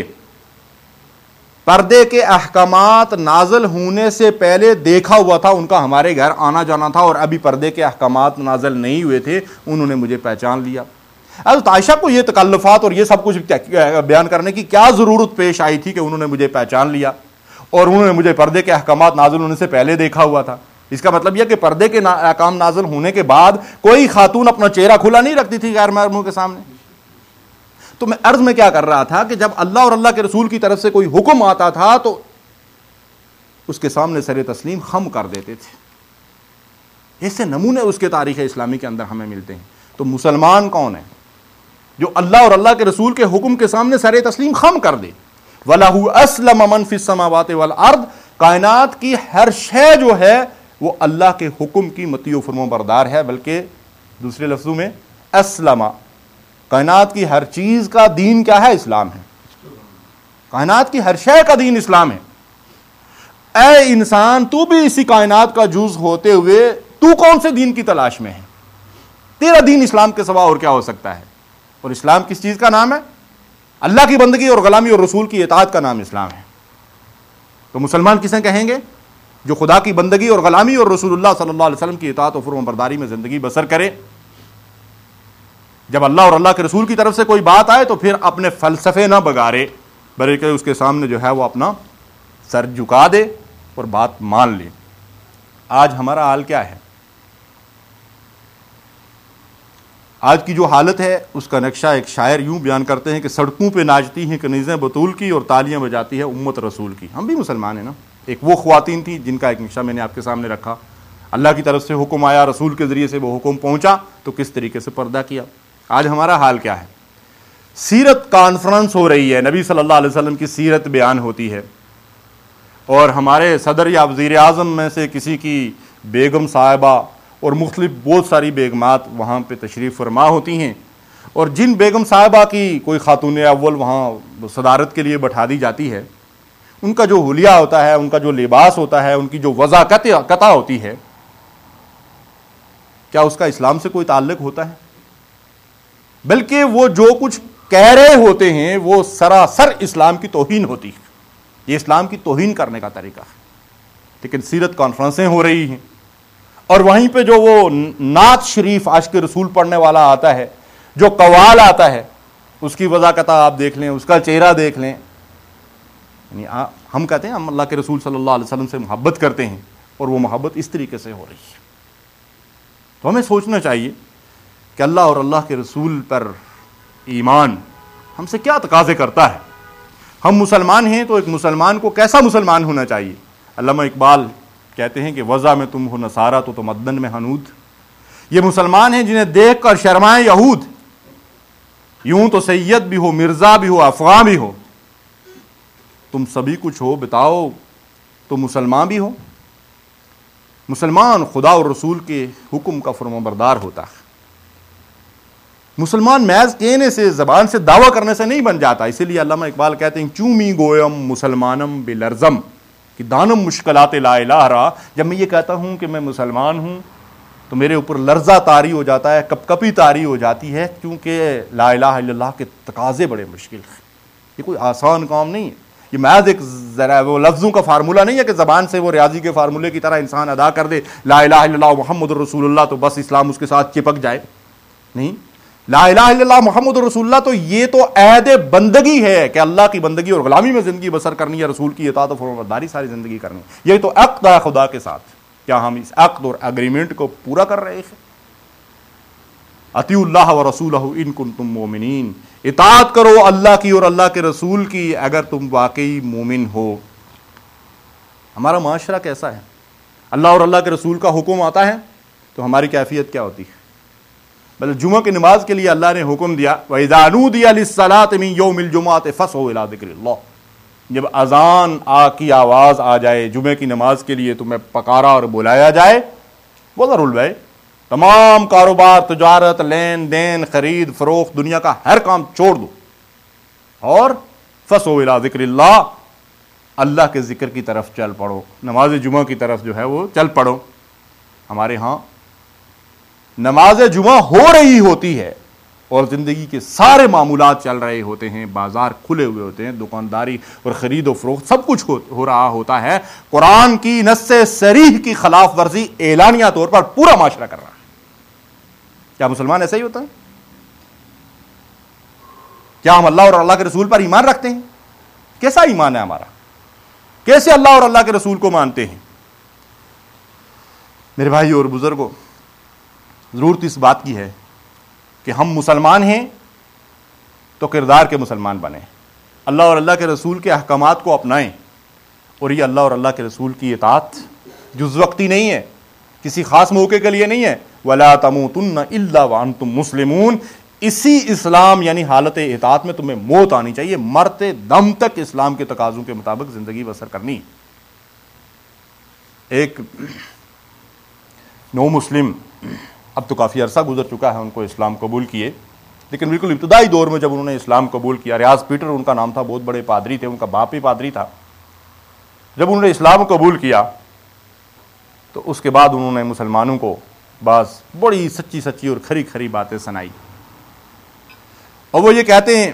پردے کے احکامات نازل ہونے سے پہلے دیکھا ہوا تھا، ان کا ہمارے گھر آنا جانا تھا اور ابھی پردے کے احکامات نازل نہیں ہوئے تھے، انہوں نے مجھے پہچان لیا۔ حضرت عائشہ کو یہ تکلفات اور یہ سب کچھ بیان کرنے کی کیا ضرورت پیش آئی تھی کہ انہوں نے مجھے پہچان لیا اور انہوں نے مجھے پردے کے احکامات نازل ہونے سے پہلے دیکھا ہوا تھا؟ اس کا مطلب یہ کہ پردے کے احکام نازل ہونے کے بعد کوئی خاتون اپنا چہرہ کھلا نہیں رکھتی تھی غیر محرموں کے سامنے۔ تو میں عرض میں کیا کر رہا تھا کہ جب اللہ اور اللہ کے رسول کی طرف سے کوئی حکم آتا تھا تو اس کے سامنے سر تسلیم خم کر دیتے تھے۔ ایسے نمونے اس کے تاریخ اسلامی کے اندر ہمیں ملتے ہیں۔ تو مسلمان کون ہے جو اللہ اور اللہ کے رسول کے حکم کے سامنے سر تسلیم خم کر دے؟ وَلَهُ أَسْلَمَ مَنْ فِي السَّمَاوَاتِ وَالْأَرْضِ، کائنات کی ہر شے جو ہے وہ اللہ کے حکم کی مطیع و فرما بردار ہے، بلکہ دوسرے لفظوں میں اسلم، کائنات کی ہر چیز کا دین کیا ہے؟ اسلام ہے۔ کائنات کی ہر شے کا دین اسلام ہے۔ اے انسان، تو بھی اسی کائنات کا جز ہوتے ہوئے تو کون سے دین کی تلاش میں ہے؟ تیرا دین اسلام کے سوا اور کیا ہو سکتا ہے؟ اور اسلام کس چیز کا نام ہے؟ اللہ کی بندگی اور غلامی اور رسول کی اطاعت کا نام اسلام ہے۔ تو مسلمان کسے کہیں گے؟ جو خدا کی بندگی اور غلامی اور رسول اللہ صلی اللہ علیہ وسلم کی اطاعت و فرمان برداری میں زندگی بسر کرے۔ جب اللہ اور اللہ کے رسول کی طرف سے کوئی بات آئے تو پھر اپنے فلسفے نہ بگارے، بلکہ اس کے سامنے جو ہے وہ اپنا سر جھکا دے اور بات مان لے۔ آج ہمارا حال کیا ہے؟ آج کی جو حالت ہے اس کا نقشہ ایک شاعر یوں بیان کرتے ہیں کہ سڑکوں پہ ناچتی ہیں کنیزیں بطول کی اور تالیاں بجاتی ہے امت رسول کی۔ ہم بھی مسلمان ہیں نا۔ ایک وہ خواتین تھی جن کا ایک نقشہ میں نے آپ کے سامنے رکھا، اللہ کی طرف سے حکم آیا، رسول کے ذریعے سے وہ حکم پہنچا تو کس طریقے سے پردہ کیا۔ آج ہمارا حال کیا ہے؟ سیرت کانفرنس ہو رہی ہے، نبی صلی اللہ علیہ وسلم کی سیرت بیان ہوتی ہے اور ہمارے صدر یا وزیر اعظم میں سے کسی کی بیگم صاحبہ اور مختلف بہت ساری بیگمات وہاں پہ تشریف فرما ہوتی ہیں، اور جن بیگم صاحبہ کی کوئی خاتون اول وہاں صدارت کے لیے بٹھا دی جاتی ہے، ان کا جو حلیہ ہوتا ہے، ان کا جو لباس ہوتا ہے، ان کی جو وضاحت قطع ہوتی ہے، کیا اس کا اسلام سے کوئی تعلق ہوتا ہے؟ بلکہ وہ جو کچھ کہہ رہے ہوتے ہیں وہ سراسر اسلام کی توہین ہوتی ہے۔ یہ اسلام کی توہین کرنے کا طریقہ ہے۔ لیکن سیرت کانفرنسیں ہو رہی ہیں اور وہیں پہ جو وہ نعت شریف عاشق رسول پڑھنے والا آتا ہے، جو قوال آتا ہے، اس کی وضاحت آپ دیکھ لیں، اس کا چہرہ دیکھ لیں، یعنی ہم کہتے ہیں ہم اللہ کے رسول صلی اللہ علیہ وسلم سے محبت کرتے ہیں اور وہ محبت اس طریقے سے ہو رہی ہے۔ تو ہمیں سوچنا چاہیے کہ اللہ اور اللہ کے رسول پر ایمان ہم سے کیا تقاضے کرتا ہے۔ ہم مسلمان ہیں تو ایک مسلمان کو کیسا مسلمان ہونا چاہیے؟ علامہ اقبال کہتے ہیں کہ وضع میں تم ہو نصارہ تو تمدن میں حنود۔ یہ مسلمان ہیں جنہیں دیکھ کر شرمائیں یہود، یوں تو سید بھی ہو، مرزا بھی ہو، افغان بھی ہو، تم سبھی کچھ ہو، بتاؤ تو مسلمان بھی ہو۔ مسلمان خدا اور رسول کے حکم کا فرما بردار ہوتا ہے۔ مسلمان محض کہنے سے، زبان سے دعویٰ کرنے سے نہیں بن جاتا۔ اسی لیے علامہ اقبال کہتے ہیں چومی گویم مسلمانم بلرزم کہ دانم مشکلات لا الہ را۔ جب میں یہ کہتا ہوں کہ میں مسلمان ہوں تو میرے اوپر لرزہ طاری ہو جاتا ہے, کپ کپی طاری ہو جاتی ہے, کیونکہ لا الہ الا اللہ کے تقاضے بڑے مشکل ہیں. یہ کوئی آسان کام نہیں ہے. یہ محض ایک ذرا وہ لفظوں کا فارمولہ نہیں ہے کہ زبان سے وہ ریاضی کے فارمولے کی طرح انسان ادا کر دے لا الہ الا اللہ محمد رسول اللہ تو بس اسلام اس کے ساتھ چپک جائے. نہیں, لا الہ الا اللہ محمد رسول اللہ تو یہ تو عہد بندگی ہے کہ اللہ کی بندگی اور غلامی میں زندگی بسر کرنی ہے, رسول کی اطاعت و فرمانبرداری ساری زندگی کرنی. یہ تو عقد ہے خدا کے ساتھ. کیا ہم اس عقد اور اگریمنٹ کو پورا کر رہے ہیں؟ اطیعوا اللہ و رسولہ ان کنتم مومنین, اطاعت کرو اللہ کی اور اللہ کے رسول کی اگر تم واقعی مومن ہو. ہمارا معاشرہ کیسا ہے؟ اللہ اور اللہ کے رسول کا حکم آتا ہے تو ہماری کیفیت کیا ہوتی ہے؟ بلکہ جمعہ کی نماز کے لیے اللہ نے حکم دیا وَإِذَا نُودِيَ لِلصَّلَاةِ مِن يَوْمِ الْجُمُعَةِ فَاسْعَوْا إِلَىٰ ذِكْرِ اللَّهِ. جب اذان آ کی آواز آ جائے جمعے کی نماز کے لیے, تمہیں پکارا اور بلایا جائے, وَذَرُوا الْبَيْعَ, تمام کاروبار, تجارت, لین دین, خرید فروخت, دنیا کا ہر کام چھوڑ دو اور فَاسْعَوْا إِلَىٰ ذِكْرِ اللَّهِ, اللہ کے ذکر کی طرف چل پڑو, نماز جمعہ کی طرف جو ہے وہ چل پڑو. ہمارے ہاں نماز جمعہ ہو رہی ہوتی ہے اور زندگی کے سارے معمولات چل رہے ہوتے ہیں, بازار کھلے ہوئے ہوتے ہیں, دکانداری اور خرید و فروخت سب کچھ ہو, ہو رہا ہوتا ہے. قرآن کی نص صریح کی خلاف ورزی اعلانیہ طور پر پورا معاشرہ کر رہا ہے. کیا مسلمان ایسا ہی ہوتا ہے؟ کیا ہم اللہ اور اللہ کے رسول پر ایمان رکھتے ہیں؟ کیسا ایمان ہے ہمارا؟ کیسے اللہ اور اللہ کے رسول کو مانتے ہیں؟ میرے بھائی اور بزرگوں, ضرورت اس بات کی ہے کہ ہم مسلمان ہیں تو کردار کے مسلمان بنیں, اللہ اور اللہ کے رسول کے احکامات کو اپنائیں, اور یہ اللہ اور اللہ کے رسول کی اطاعت جز وقتی نہیں ہے, کسی خاص موقع کے لیے نہیں ہے. وَلَا تَمُوتُنَّ إِلَّا وَأَنْتُمْ مُسْلِمُونَ, اسی اسلام یعنی حالت اطاعت میں تمہیں موت آنی چاہیے, مرتے دم تک اسلام کے تقاضوں کے مطابق زندگی بسر کرنی. ایک نو مسلم, اب تو کافی عرصہ گزر چکا ہے ان کو اسلام قبول کیے, لیکن بالکل ابتدائی دور میں جب انہوں نے اسلام قبول کیا, ریاض پیٹر ان کا نام تھا, بہت بڑے پادری تھے, ان کا باپ بھی پادری تھا. جب انہوں نے اسلام قبول کیا تو اس کے بعد انہوں نے مسلمانوں کو بعض بڑی سچی سچی اور کھری کھری باتیں سنائی, اور وہ یہ کہتے ہیں,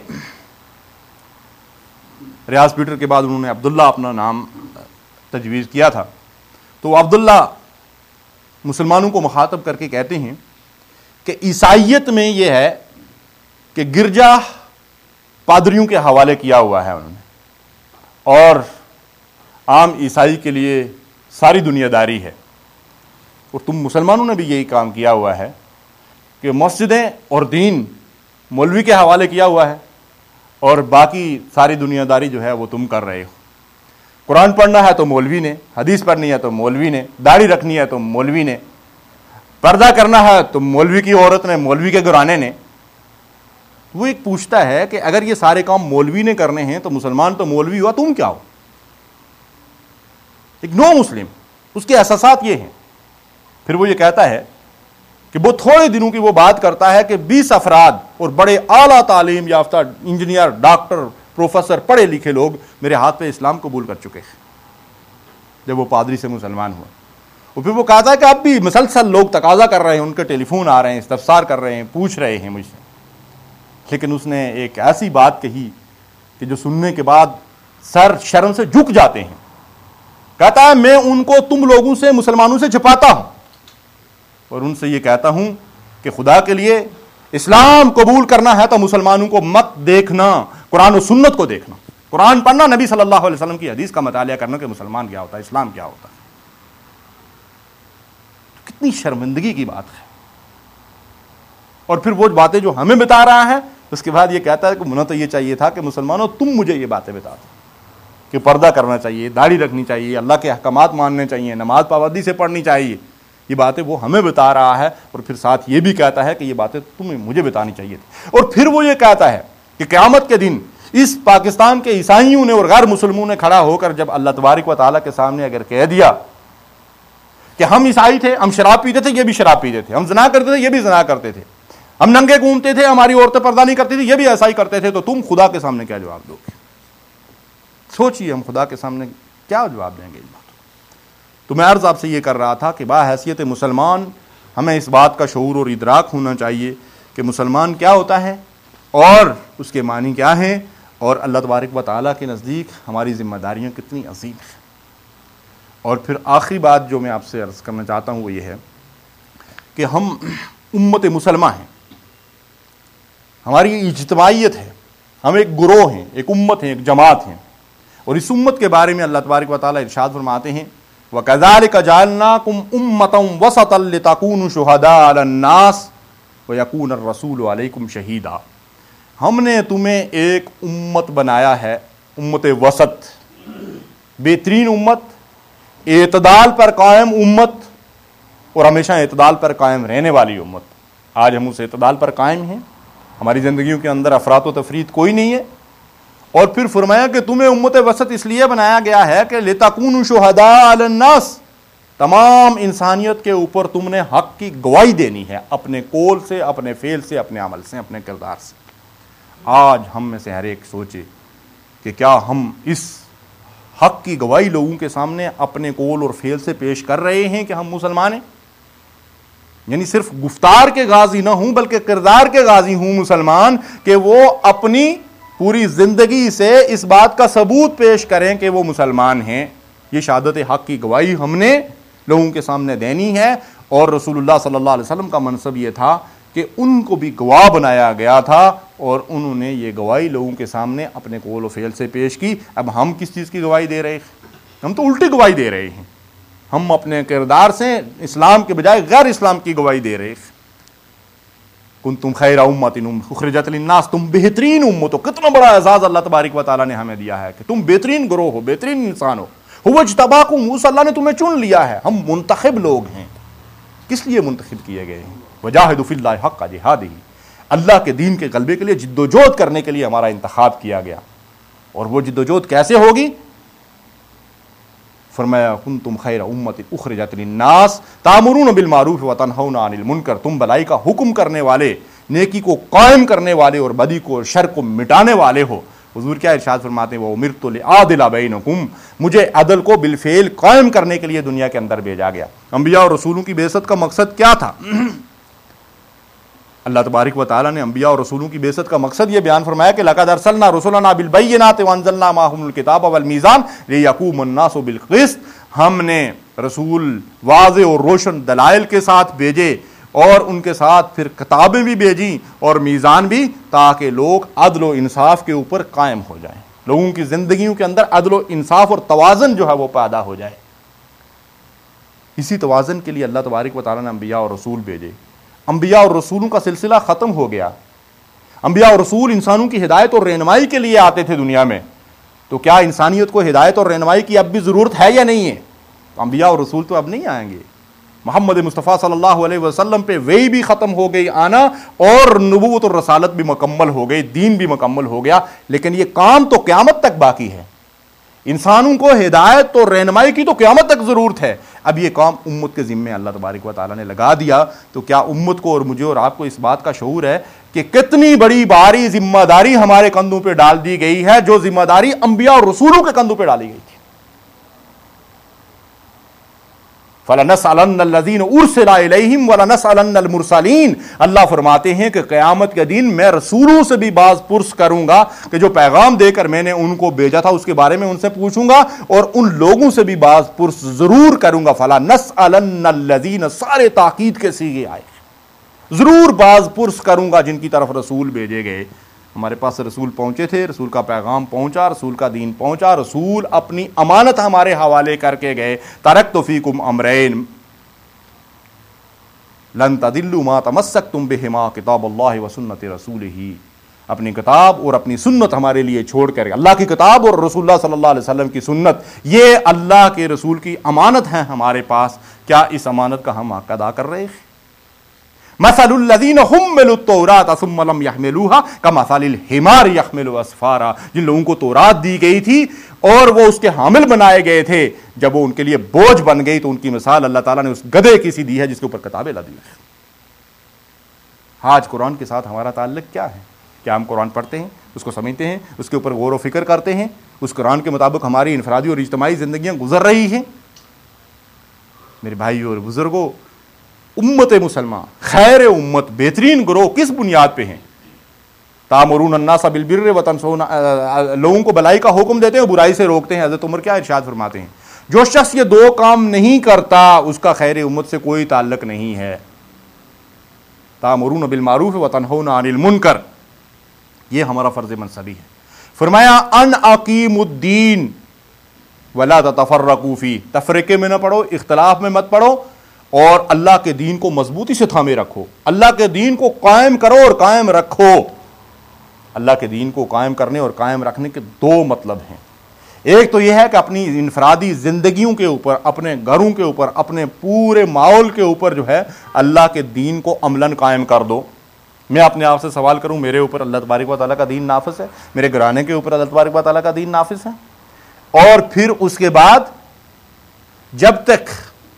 ریاض پیٹر کے بعد انہوں نے عبداللہ اپنا نام تجویز کیا تھا, تو عبداللہ مسلمانوں کو مخاطب کر کے کہتے ہیں کہ عیسائیت میں یہ ہے کہ گرجا پادریوں کے حوالے کیا ہوا ہے انہوں نے, اور عام عیسائی کے لیے ساری دنیا داری ہے, اور تم مسلمانوں نے بھی یہی کام کیا ہوا ہے کہ مسجدیں اور دین مولوی کے حوالے کیا ہوا ہے, اور باقی ساری دنیا داری جو ہے وہ تم کر رہے ہو. قرآن پڑھنا ہے تو مولوی نے, حدیث پڑھنی ہے تو مولوی نے, داڑھی رکھنی ہے تو مولوی نے, پردہ کرنا ہے تو مولوی کی عورت نے, مولوی کے گھرانے نے. وہ ایک پوچھتا ہے کہ اگر یہ سارے کام مولوی نے کرنے ہیں تو مسلمان تو مولوی ہوا, تم کیا ہو؟ ایک نو مسلم, اس کے احساسات یہ ہیں. پھر وہ یہ کہتا ہے کہ وہ تھوڑے دنوں کی وہ بات کرتا ہے کہ بیس افراد اور بڑے اعلیٰ تعلیم یافتہ انجینئر, ڈاکٹر, پروفیسر, پڑھے لکھے لوگ میرے ہاتھ پہ اسلام قبول کر چکے ہیں جب وہ پادری سے مسلمان ہوا. اور پھر وہ کہتا ہے کہ اب بھی مسلسل لوگ تقاضا کر رہے ہیں, ان کے ٹیلی فون آ رہے ہیں, استفسار کر رہے ہیں, پوچھ رہے ہیں مجھ سے. لیکن اس نے ایک ایسی بات کہی کہ جو سننے کے بعد سر شرم سے جھک جاتے ہیں. کہتا ہے میں ان کو تم لوگوں سے, مسلمانوں سے چھپاتا ہوں, اور ان سے یہ کہتا ہوں کہ خدا کے لیے اسلام قبول کرنا ہے تو مسلمانوں کو مت دیکھنا, قرآن و سنت کو دیکھنا, قرآن پڑھنا, نبی صلی اللہ علیہ وسلم کی حدیث کا مطالعہ کرنا کہ مسلمان کیا ہوتا ہے, اسلام کیا ہوتا ہے. کتنی شرمندگی کی بات ہے. اور پھر وہ باتیں جو ہمیں بتا رہا ہے, اس کے بعد یہ کہتا ہے کہ مجھے تو یہ چاہیے تھا کہ مسلمانوں تم مجھے یہ باتیں بتا دو کہ پردہ کرنا چاہیے, داڑھی رکھنی چاہیے, اللہ کے احکامات ماننے چاہیے, نماز پابندی سے پڑھنی چاہیے. یہ باتیں وہ ہمیں بتا رہا ہے, اور پھر ساتھ یہ بھی کہتا ہے کہ یہ باتیں تمہیں مجھے بتانی چاہیے تھی. اور پھر وہ یہ کہتا ہے کہ قیامت کے دن اس پاکستان کے عیسائیوں نے اور غیر مسلموں نے کھڑا ہو کر جب اللہ تبارک و تعالیٰ کے سامنے اگر کہہ دیا کہ ہم عیسائی تھے, ہم شراب پیتے تھے, یہ بھی شراب پیتے تھے, ہم زنا کرتے تھے, یہ بھی زنا کرتے تھے, ہم ننگے گھومتے تھے, ہماری عورتیں پردہ نہیں کرتی تھی, یہ بھی ایسا ہی کرتے تھے, تو تم خدا کے سامنے کیا جواب دو گے؟ سوچئے ہم خدا کے سامنے کیا جواب دیں گے اس بات. تو میں عرض آپ سے یہ کر رہا تھا کہ باحیثیت مسلمان ہمیں اس بات کا شعور اور ادراک ہونا چاہیے کہ مسلمان کیا ہوتا ہے اور اس کے معنی کیا ہیں، اور اللہ تبارک و تعالیٰ کے نزدیک ہماری ذمہ داریاں کتنی عظیم ہیں۔ اور پھر آخری بات جو میں آپ سے عرض کرنا چاہتا ہوں وہ یہ ہے کہ ہم امت مسلمہ ہیں، ہماری اجتماعیت ہے، ہم ایک گروہ ہیں، ایک امت ہیں، ایک جماعت ہیں، اور اس امت کے بارے میں اللہ تبارک و تعالیٰ ارشاد فرماتے ہیں وَكَذَلِكَ جَعَلْنَاكُمْ أُمَّةً وَسَطًا لِتَكُونُوا شُهَدَاءَ عَلَى النَّاسِ وَيَكُونَ الرَّسُولُ عَلَيْكُمْ شَهِيدًا۔ ہم نے تمہیں ایک امت بنایا ہے، امت وسط، بہترین امت، اعتدال پر قائم امت، اور ہمیشہ اعتدال پر قائم رہنے والی امت۔ آج ہم اس اعتدال پر قائم ہیں، ہماری زندگیوں کے اندر افراط و تفریط کوئی نہیں ہے۔ اور پھر فرمایا کہ تمہیں امت وسط اس لیے بنایا گیا ہے کہ لِتَكُونُوا شُهَدَاءَ عَلَى النَّاسِ، تمام انسانیت کے اوپر تم نے حق کی گواہی دینی ہے، اپنے قول سے، اپنے فعل سے، اپنے عمل سے، اپنے کردار سے۔ آج ہم میں سے ہر ایک سوچے کہ کیا ہم اس حق کی گواہی لوگوں کے سامنے اپنے قول اور فعل سے پیش کر رہے ہیں کہ ہم مسلمان ہیں؟ یعنی صرف گفتار کے غازی نہ ہوں بلکہ کردار کے غازی ہوں مسلمان، کہ وہ اپنی پوری زندگی سے اس بات کا ثبوت پیش کریں کہ وہ مسلمان ہیں۔ یہ شہادت حق کی گواہی ہم نے لوگوں کے سامنے دینی ہے، اور رسول اللہ صلی اللہ علیہ وسلم کا منصب یہ تھا کہ ان کو بھی گواہ بنایا گیا تھا، اور انہوں نے یہ گواہی لوگوں کے سامنے اپنے قول و فعل سے پیش کی۔ اب ہم کس چیز کی گواہی دے رہے ہیں؟ ہم تو الٹی گواہی دے رہے ہیں، ہم اپنے کردار سے اسلام کے بجائے غیر اسلام کی گواہی دے رہے ہیں۔ کنتم خیر امۃ اخرجت للناس، تم بہترین امت ہو۔ کتنا بڑا اعزاز اللہ تبارک و تعالیٰ نے ہمیں دیا ہے کہ تم بہترین گروہ ہو، بہترین انسان ہو۔ هو اجتباکم، اس اللہ نے تمہیں چن لیا ہے۔ ہم منتخب لوگ ہیں۔ کس لیے منتخب کیے گئے ہیں؟ وجاہدوا فی اللہ حق جہادہ، اللہ کے دین کے غلبے کے لیے جد و جہد کرنے کے لیے ہمارا انتخاب کیا گیا۔ اور وہ جد و جہد کیسے ہوگی؟ فرمایا کنتم خیر امت اخرجت للناس تامرون بالمعروف وتنہون عن المنکر، تم بلائی کا حکم کرنے والے، نیکی کو قائم کرنے والے، اور بدی کو، شر کو مٹانے والے ہو۔ حضور کیا ارشاد فرماتے ہیں؟ وَأُمِرْتُ لِأَعْدِلَ بَيْنَكُمْ، مجھے عدل کو بالفعل قائم کرنے کے لیے دنیا کے اندر بھیجا گیا۔ انبیاء اور رسولوں کی بعثت کا مقصد کیا تھا؟ اللہ تبارک و تعالیٰ نے انبیاء اور رسولوں کی بعثت کا مقصد یہ بیان فرمایا کہ لَقَدْ أَرْسَلْنَا رُسُلَنَا بِالْبَيِّنَاتِ وَأَنزَلْنَا مَعَهُمُ الْكِتَابَ وَالْمِيزَانَ لِيَقُومَ النَّاسُ بِالْقِسْطِ، ہم نے رسول واضح اور روشن دلائل کے ساتھ بھیجے، اور ان کے ساتھ پھر کتابیں بھی بھیجیں اور میزان بھی، تاکہ لوگ عدل و انصاف کے اوپر قائم ہو جائیں، لوگوں کی زندگیوں کے اندر عدل و انصاف اور توازن جو ہے وہ پیدا ہو جائے۔ اسی توازن کے لیے اللہ تبارک و تعالیٰ نے انبیاء اور رسول بھیجے۔ انبیاء اور رسولوں کا سلسلہ ختم ہو گیا۔ انبیاء اور رسول انسانوں کی ہدایت اور رہنمائی کے لیے آتے تھے دنیا میں، تو کیا انسانیت کو ہدایت اور رہنمائی کی اب بھی ضرورت ہے یا نہیں ہے؟ تو انبیاء اور رسول تو اب نہیں آئیں گے۔ محمد مصطفیٰ صلی اللہ علیہ وسلم پہ وحی بھی ختم ہو گئی آنا، اور نبوت اور رسالت بھی مکمل ہو گئی، دین بھی مکمل ہو گیا، لیکن یہ کام تو قیامت تک باقی ہے۔ انسانوں کو ہدایت اور رہنمائی کی تو قیامت تک ضرورت ہے، اب یہ کام امت کے ذمے اللہ تبارک و تعالیٰ نے لگا دیا۔ تو کیا امت کو اور مجھے اور آپ کو اس بات کا شعور ہے کہ کتنی بڑی باری ذمہ داری ہمارے کندھوں پہ ڈال دی گئی ہے، جو ذمہ داری انبیاء اور رسولوں کے کندھوں پہ ڈالی گئی تھی۔ فَلَنَسْأَلَنَّ الَّذِينَ أُرْسِلَ إِلَيْهِمْ وَلَنَسْأَلَنَّ الْمُرْسَلِينَ، اللہ فرماتے ہیں کہ قیامت کے دن میں رسولوں سے بھی باز پرس کروں گا کہ جو پیغام دے کر میں نے ان کو بھیجا تھا اس کے بارے میں ان سے پوچھوں گا، اور ان لوگوں سے بھی باز پرس ضرور کروں گا۔ فَلَنَسْأَلَنَّ الَّذِينَ، سارے تاکید کے صیغے آئے، ضرور باز پرس کروں گا جن کی طرف رسول بھیجے گئے۔ ہمارے پاس رسول پہنچے تھے، رسول کا پیغام پہنچا، رسول کا دین پہنچا، رسول اپنی امانت ہمارے حوالے کر کے گئے۔ ترکت فیکم امرین لن تضلوا ما تمسکتم بہما کتاب اللہ و سنت رسولہ، اپنی کتاب اور اپنی سنت ہمارے لیے چھوڑ کر، اللہ کی کتاب اور رسول اللہ صلی اللہ علیہ وسلم کی سنت، یہ اللہ کے رسول کی امانت ہے ہمارے پاس۔ کیا اس امانت کا ہم حق ادا کر رہے ہیں؟ مثل الذین حملوا التوراۃ ثم لم يحملوها كمثل الحمار يحمل اسفارا، جن لوگوں کو تورات دی گئی تھی اور وہ اس کے حامل بنائے گئے تھے، جب وہ ان کے لیے بوجھ بن گئی تو ان کی مثال اللہ تعالیٰ نے اس گدھے کی سی دی ہے جس کے اوپر کتابیں لدی ہیں۔ آج قرآن کے ساتھ ہمارا تعلق کیا ہے؟ کیا ہم قرآن پڑھتے ہیں، اس کو سمجھتے ہیں، اس کے اوپر غور و فکر کرتے ہیں، اس قرآن کے مطابق ہماری انفرادی اور اجتماعی زندگیاں گزر رہی ہیں؟ میرے بھائیو اور بزرگوں، امت مسلمہ خیر امت بہترین گروہ کس بنیاد پہ ہیں؟ تامرون الناس بالبر وتنسون، لوگوں کو بلائی کا حکم دیتے ہیں، برائی سے روکتے ہیں۔ حضرت عمر کیا ارشاد فرماتے ہیں؟ جو شخص یہ دو کام نہیں کرتا اس کا خیر امت سے کوئی تعلق نہیں ہے۔ تامرون بالمعروف وتنہون عن المنکر، یہ ہمارا فرض منصبی ہے۔ فرمایا ان اقیم الدین ولا تتفرقوا فیہ، تفرقے میں نہ پڑھو، اختلاف میں مت پڑھو، اور اللہ کے دین کو مضبوطی سے تھامے رکھو، اللہ کے دین کو قائم کرو اور قائم رکھو۔ اللہ کے دین کو قائم کرنے اور قائم رکھنے کے دو مطلب ہیں۔ ایک تو یہ ہے کہ اپنی انفرادی زندگیوں کے اوپر، اپنے گھروں کے اوپر، اپنے پورے ماحول کے اوپر جو ہے اللہ کے دین کو عملاً قائم کر دو۔ میں اپنے آپ سے سوال کروں، میرے اوپر اللہ تبارک و تعالیٰ کا دین نافذ ہے؟ میرے گھرانے کے اوپر اللہ تبارک و تعالیٰ کا دین نافذ ہے؟ اور پھر اس کے بعد جب تک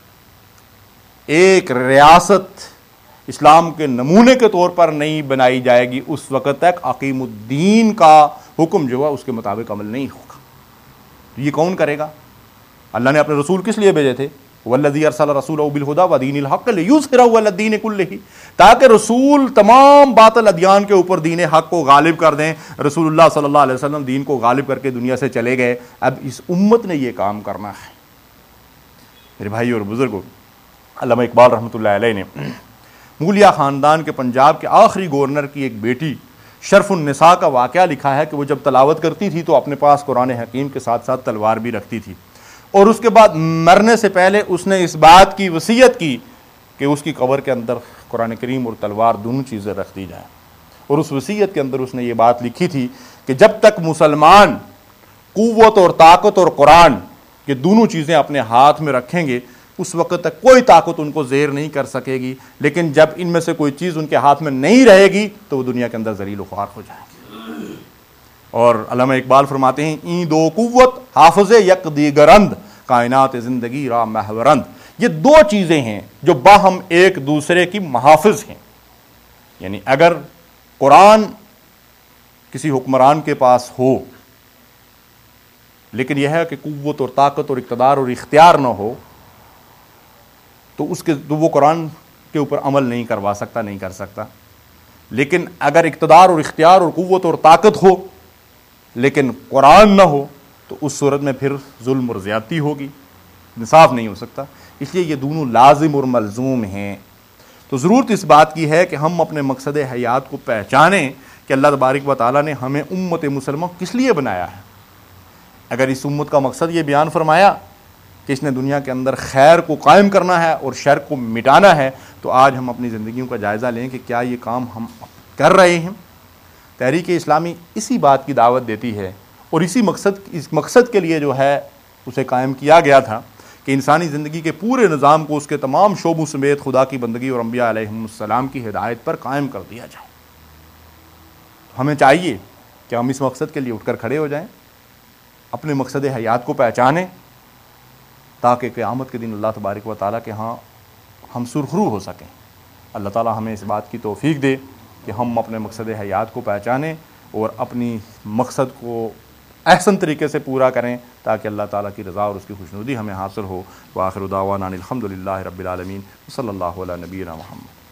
ایک ریاست اسلام کے نمونے کے طور پر نہیں بنائی جائے گی، اس وقت تک اقیم الدین کا حکم جو ہے اس کے مطابق عمل نہیں ہوگا۔ یہ کون کرے گا؟ اللہ نے اپنے رسول کس لیے بھیجے تھے؟ والذی ارسل رسولہ بالہدی ودین الحق لیظہرہ علی الدین کلہ، تاکہ رسول تمام باطل ادیان کے اوپر دین حق کو غالب کر دیں۔ رسول اللہ صلی اللہ علیہ وسلم دین کو غالب کر کے دنیا سے چلے گئے، اب اس امت نے یہ کام کرنا ہے۔ میرے بھائی اور بزرگوں، علامہ اقبال رحمۃ اللہ علیہ نے مغلیہ خاندان کے پنجاب کے آخری گورنر کی ایک بیٹی شرف النساء کا واقعہ لکھا ہے کہ وہ جب تلاوت کرتی تھی تو اپنے پاس قرآن حکیم کے ساتھ ساتھ تلوار بھی رکھتی تھی، اور اس کے بعد مرنے سے پہلے اس نے اس بات کی وصیت کی کہ اس کی قبر کے اندر قرآن کریم اور تلوار دونوں چیزیں رکھ دی جائیں، اور اس وصیت کے اندر اس نے یہ بات لکھی تھی کہ جب تک مسلمان قوت اور طاقت اور قرآن یہ دونوں چیزیں اپنے ہاتھ میں رکھیں گے اس وقت تک کوئی طاقت ان کو زیر نہیں کر سکے گی، لیکن جب ان میں سے کوئی چیز ان کے ہاتھ میں نہیں رہے گی تو وہ دنیا کے اندر ذلیل و خوار ہو جائیں گے۔ اور علامہ اقبال فرماتے ہیں این دو قوت حافظ یک دیگرند، کائنات زندگی را محورند، یہ دو چیزیں ہیں جو باہم ایک دوسرے کی محافظ ہیں۔ یعنی اگر قرآن کسی حکمران کے پاس ہو لیکن یہ ہے کہ قوت اور طاقت اور اقتدار اور اختیار نہ ہو تو اس کے تو وہ قرآن کے اوپر عمل نہیں کروا سکتا، نہیں کر سکتا۔ لیکن اگر اقتدار اور اختیار اور قوت اور طاقت ہو لیکن قرآن نہ ہو تو اس صورت میں پھر ظلم اور زیادتی ہوگی، انصاف نہیں ہو سکتا۔ اس لیے یہ دونوں لازم اور ملزوم ہیں۔ تو ضرورت اس بات کی ہے کہ ہم اپنے مقصد حیات کو پہچانیں کہ اللہ تبارک و تعالیٰ نے ہمیں امت مسلمہ کس لیے بنایا ہے۔ اگر اس امت کا مقصد یہ بیان فرمایا کہ اس نے دنیا کے اندر خیر کو قائم کرنا ہے اور شر کو مٹانا ہے، تو آج ہم اپنی زندگیوں کا جائزہ لیں کہ کیا یہ کام ہم کر رہے ہیں۔ تحریک اسلامی اسی بات کی دعوت دیتی ہے اور اسی مقصد اس مقصد کے لیے جو ہے اسے قائم کیا گیا تھا کہ انسانی زندگی کے پورے نظام کو اس کے تمام شعبوں سمیت خدا کی بندگی اور انبیاء علیہم السلام کی ہدایت پر قائم کر دیا جائے۔ ہمیں چاہیے کہ ہم اس مقصد کے لیے اٹھ کر کھڑے ہو جائیں، اپنے مقصد حیات کو پہچانیں، تاکہ قیامت کے دن اللہ تبارک و تعالیٰ کے ہاں ہم سرخرو ہو سکیں۔ اللہ تعالیٰ ہمیں اس بات کی توفیق دے کہ ہم اپنے مقصد حیات کو پہچانیں اور اپنی مقصد کو احسن طریقے سے پورا کریں تاکہ اللہ تعالیٰ کی رضا اور اس کی خوشنودی ہمیں حاصل ہو۔ وآخر دعوانا الحمد للہ رب العالمین، صلی اللہ علیہ نبینا محمد۔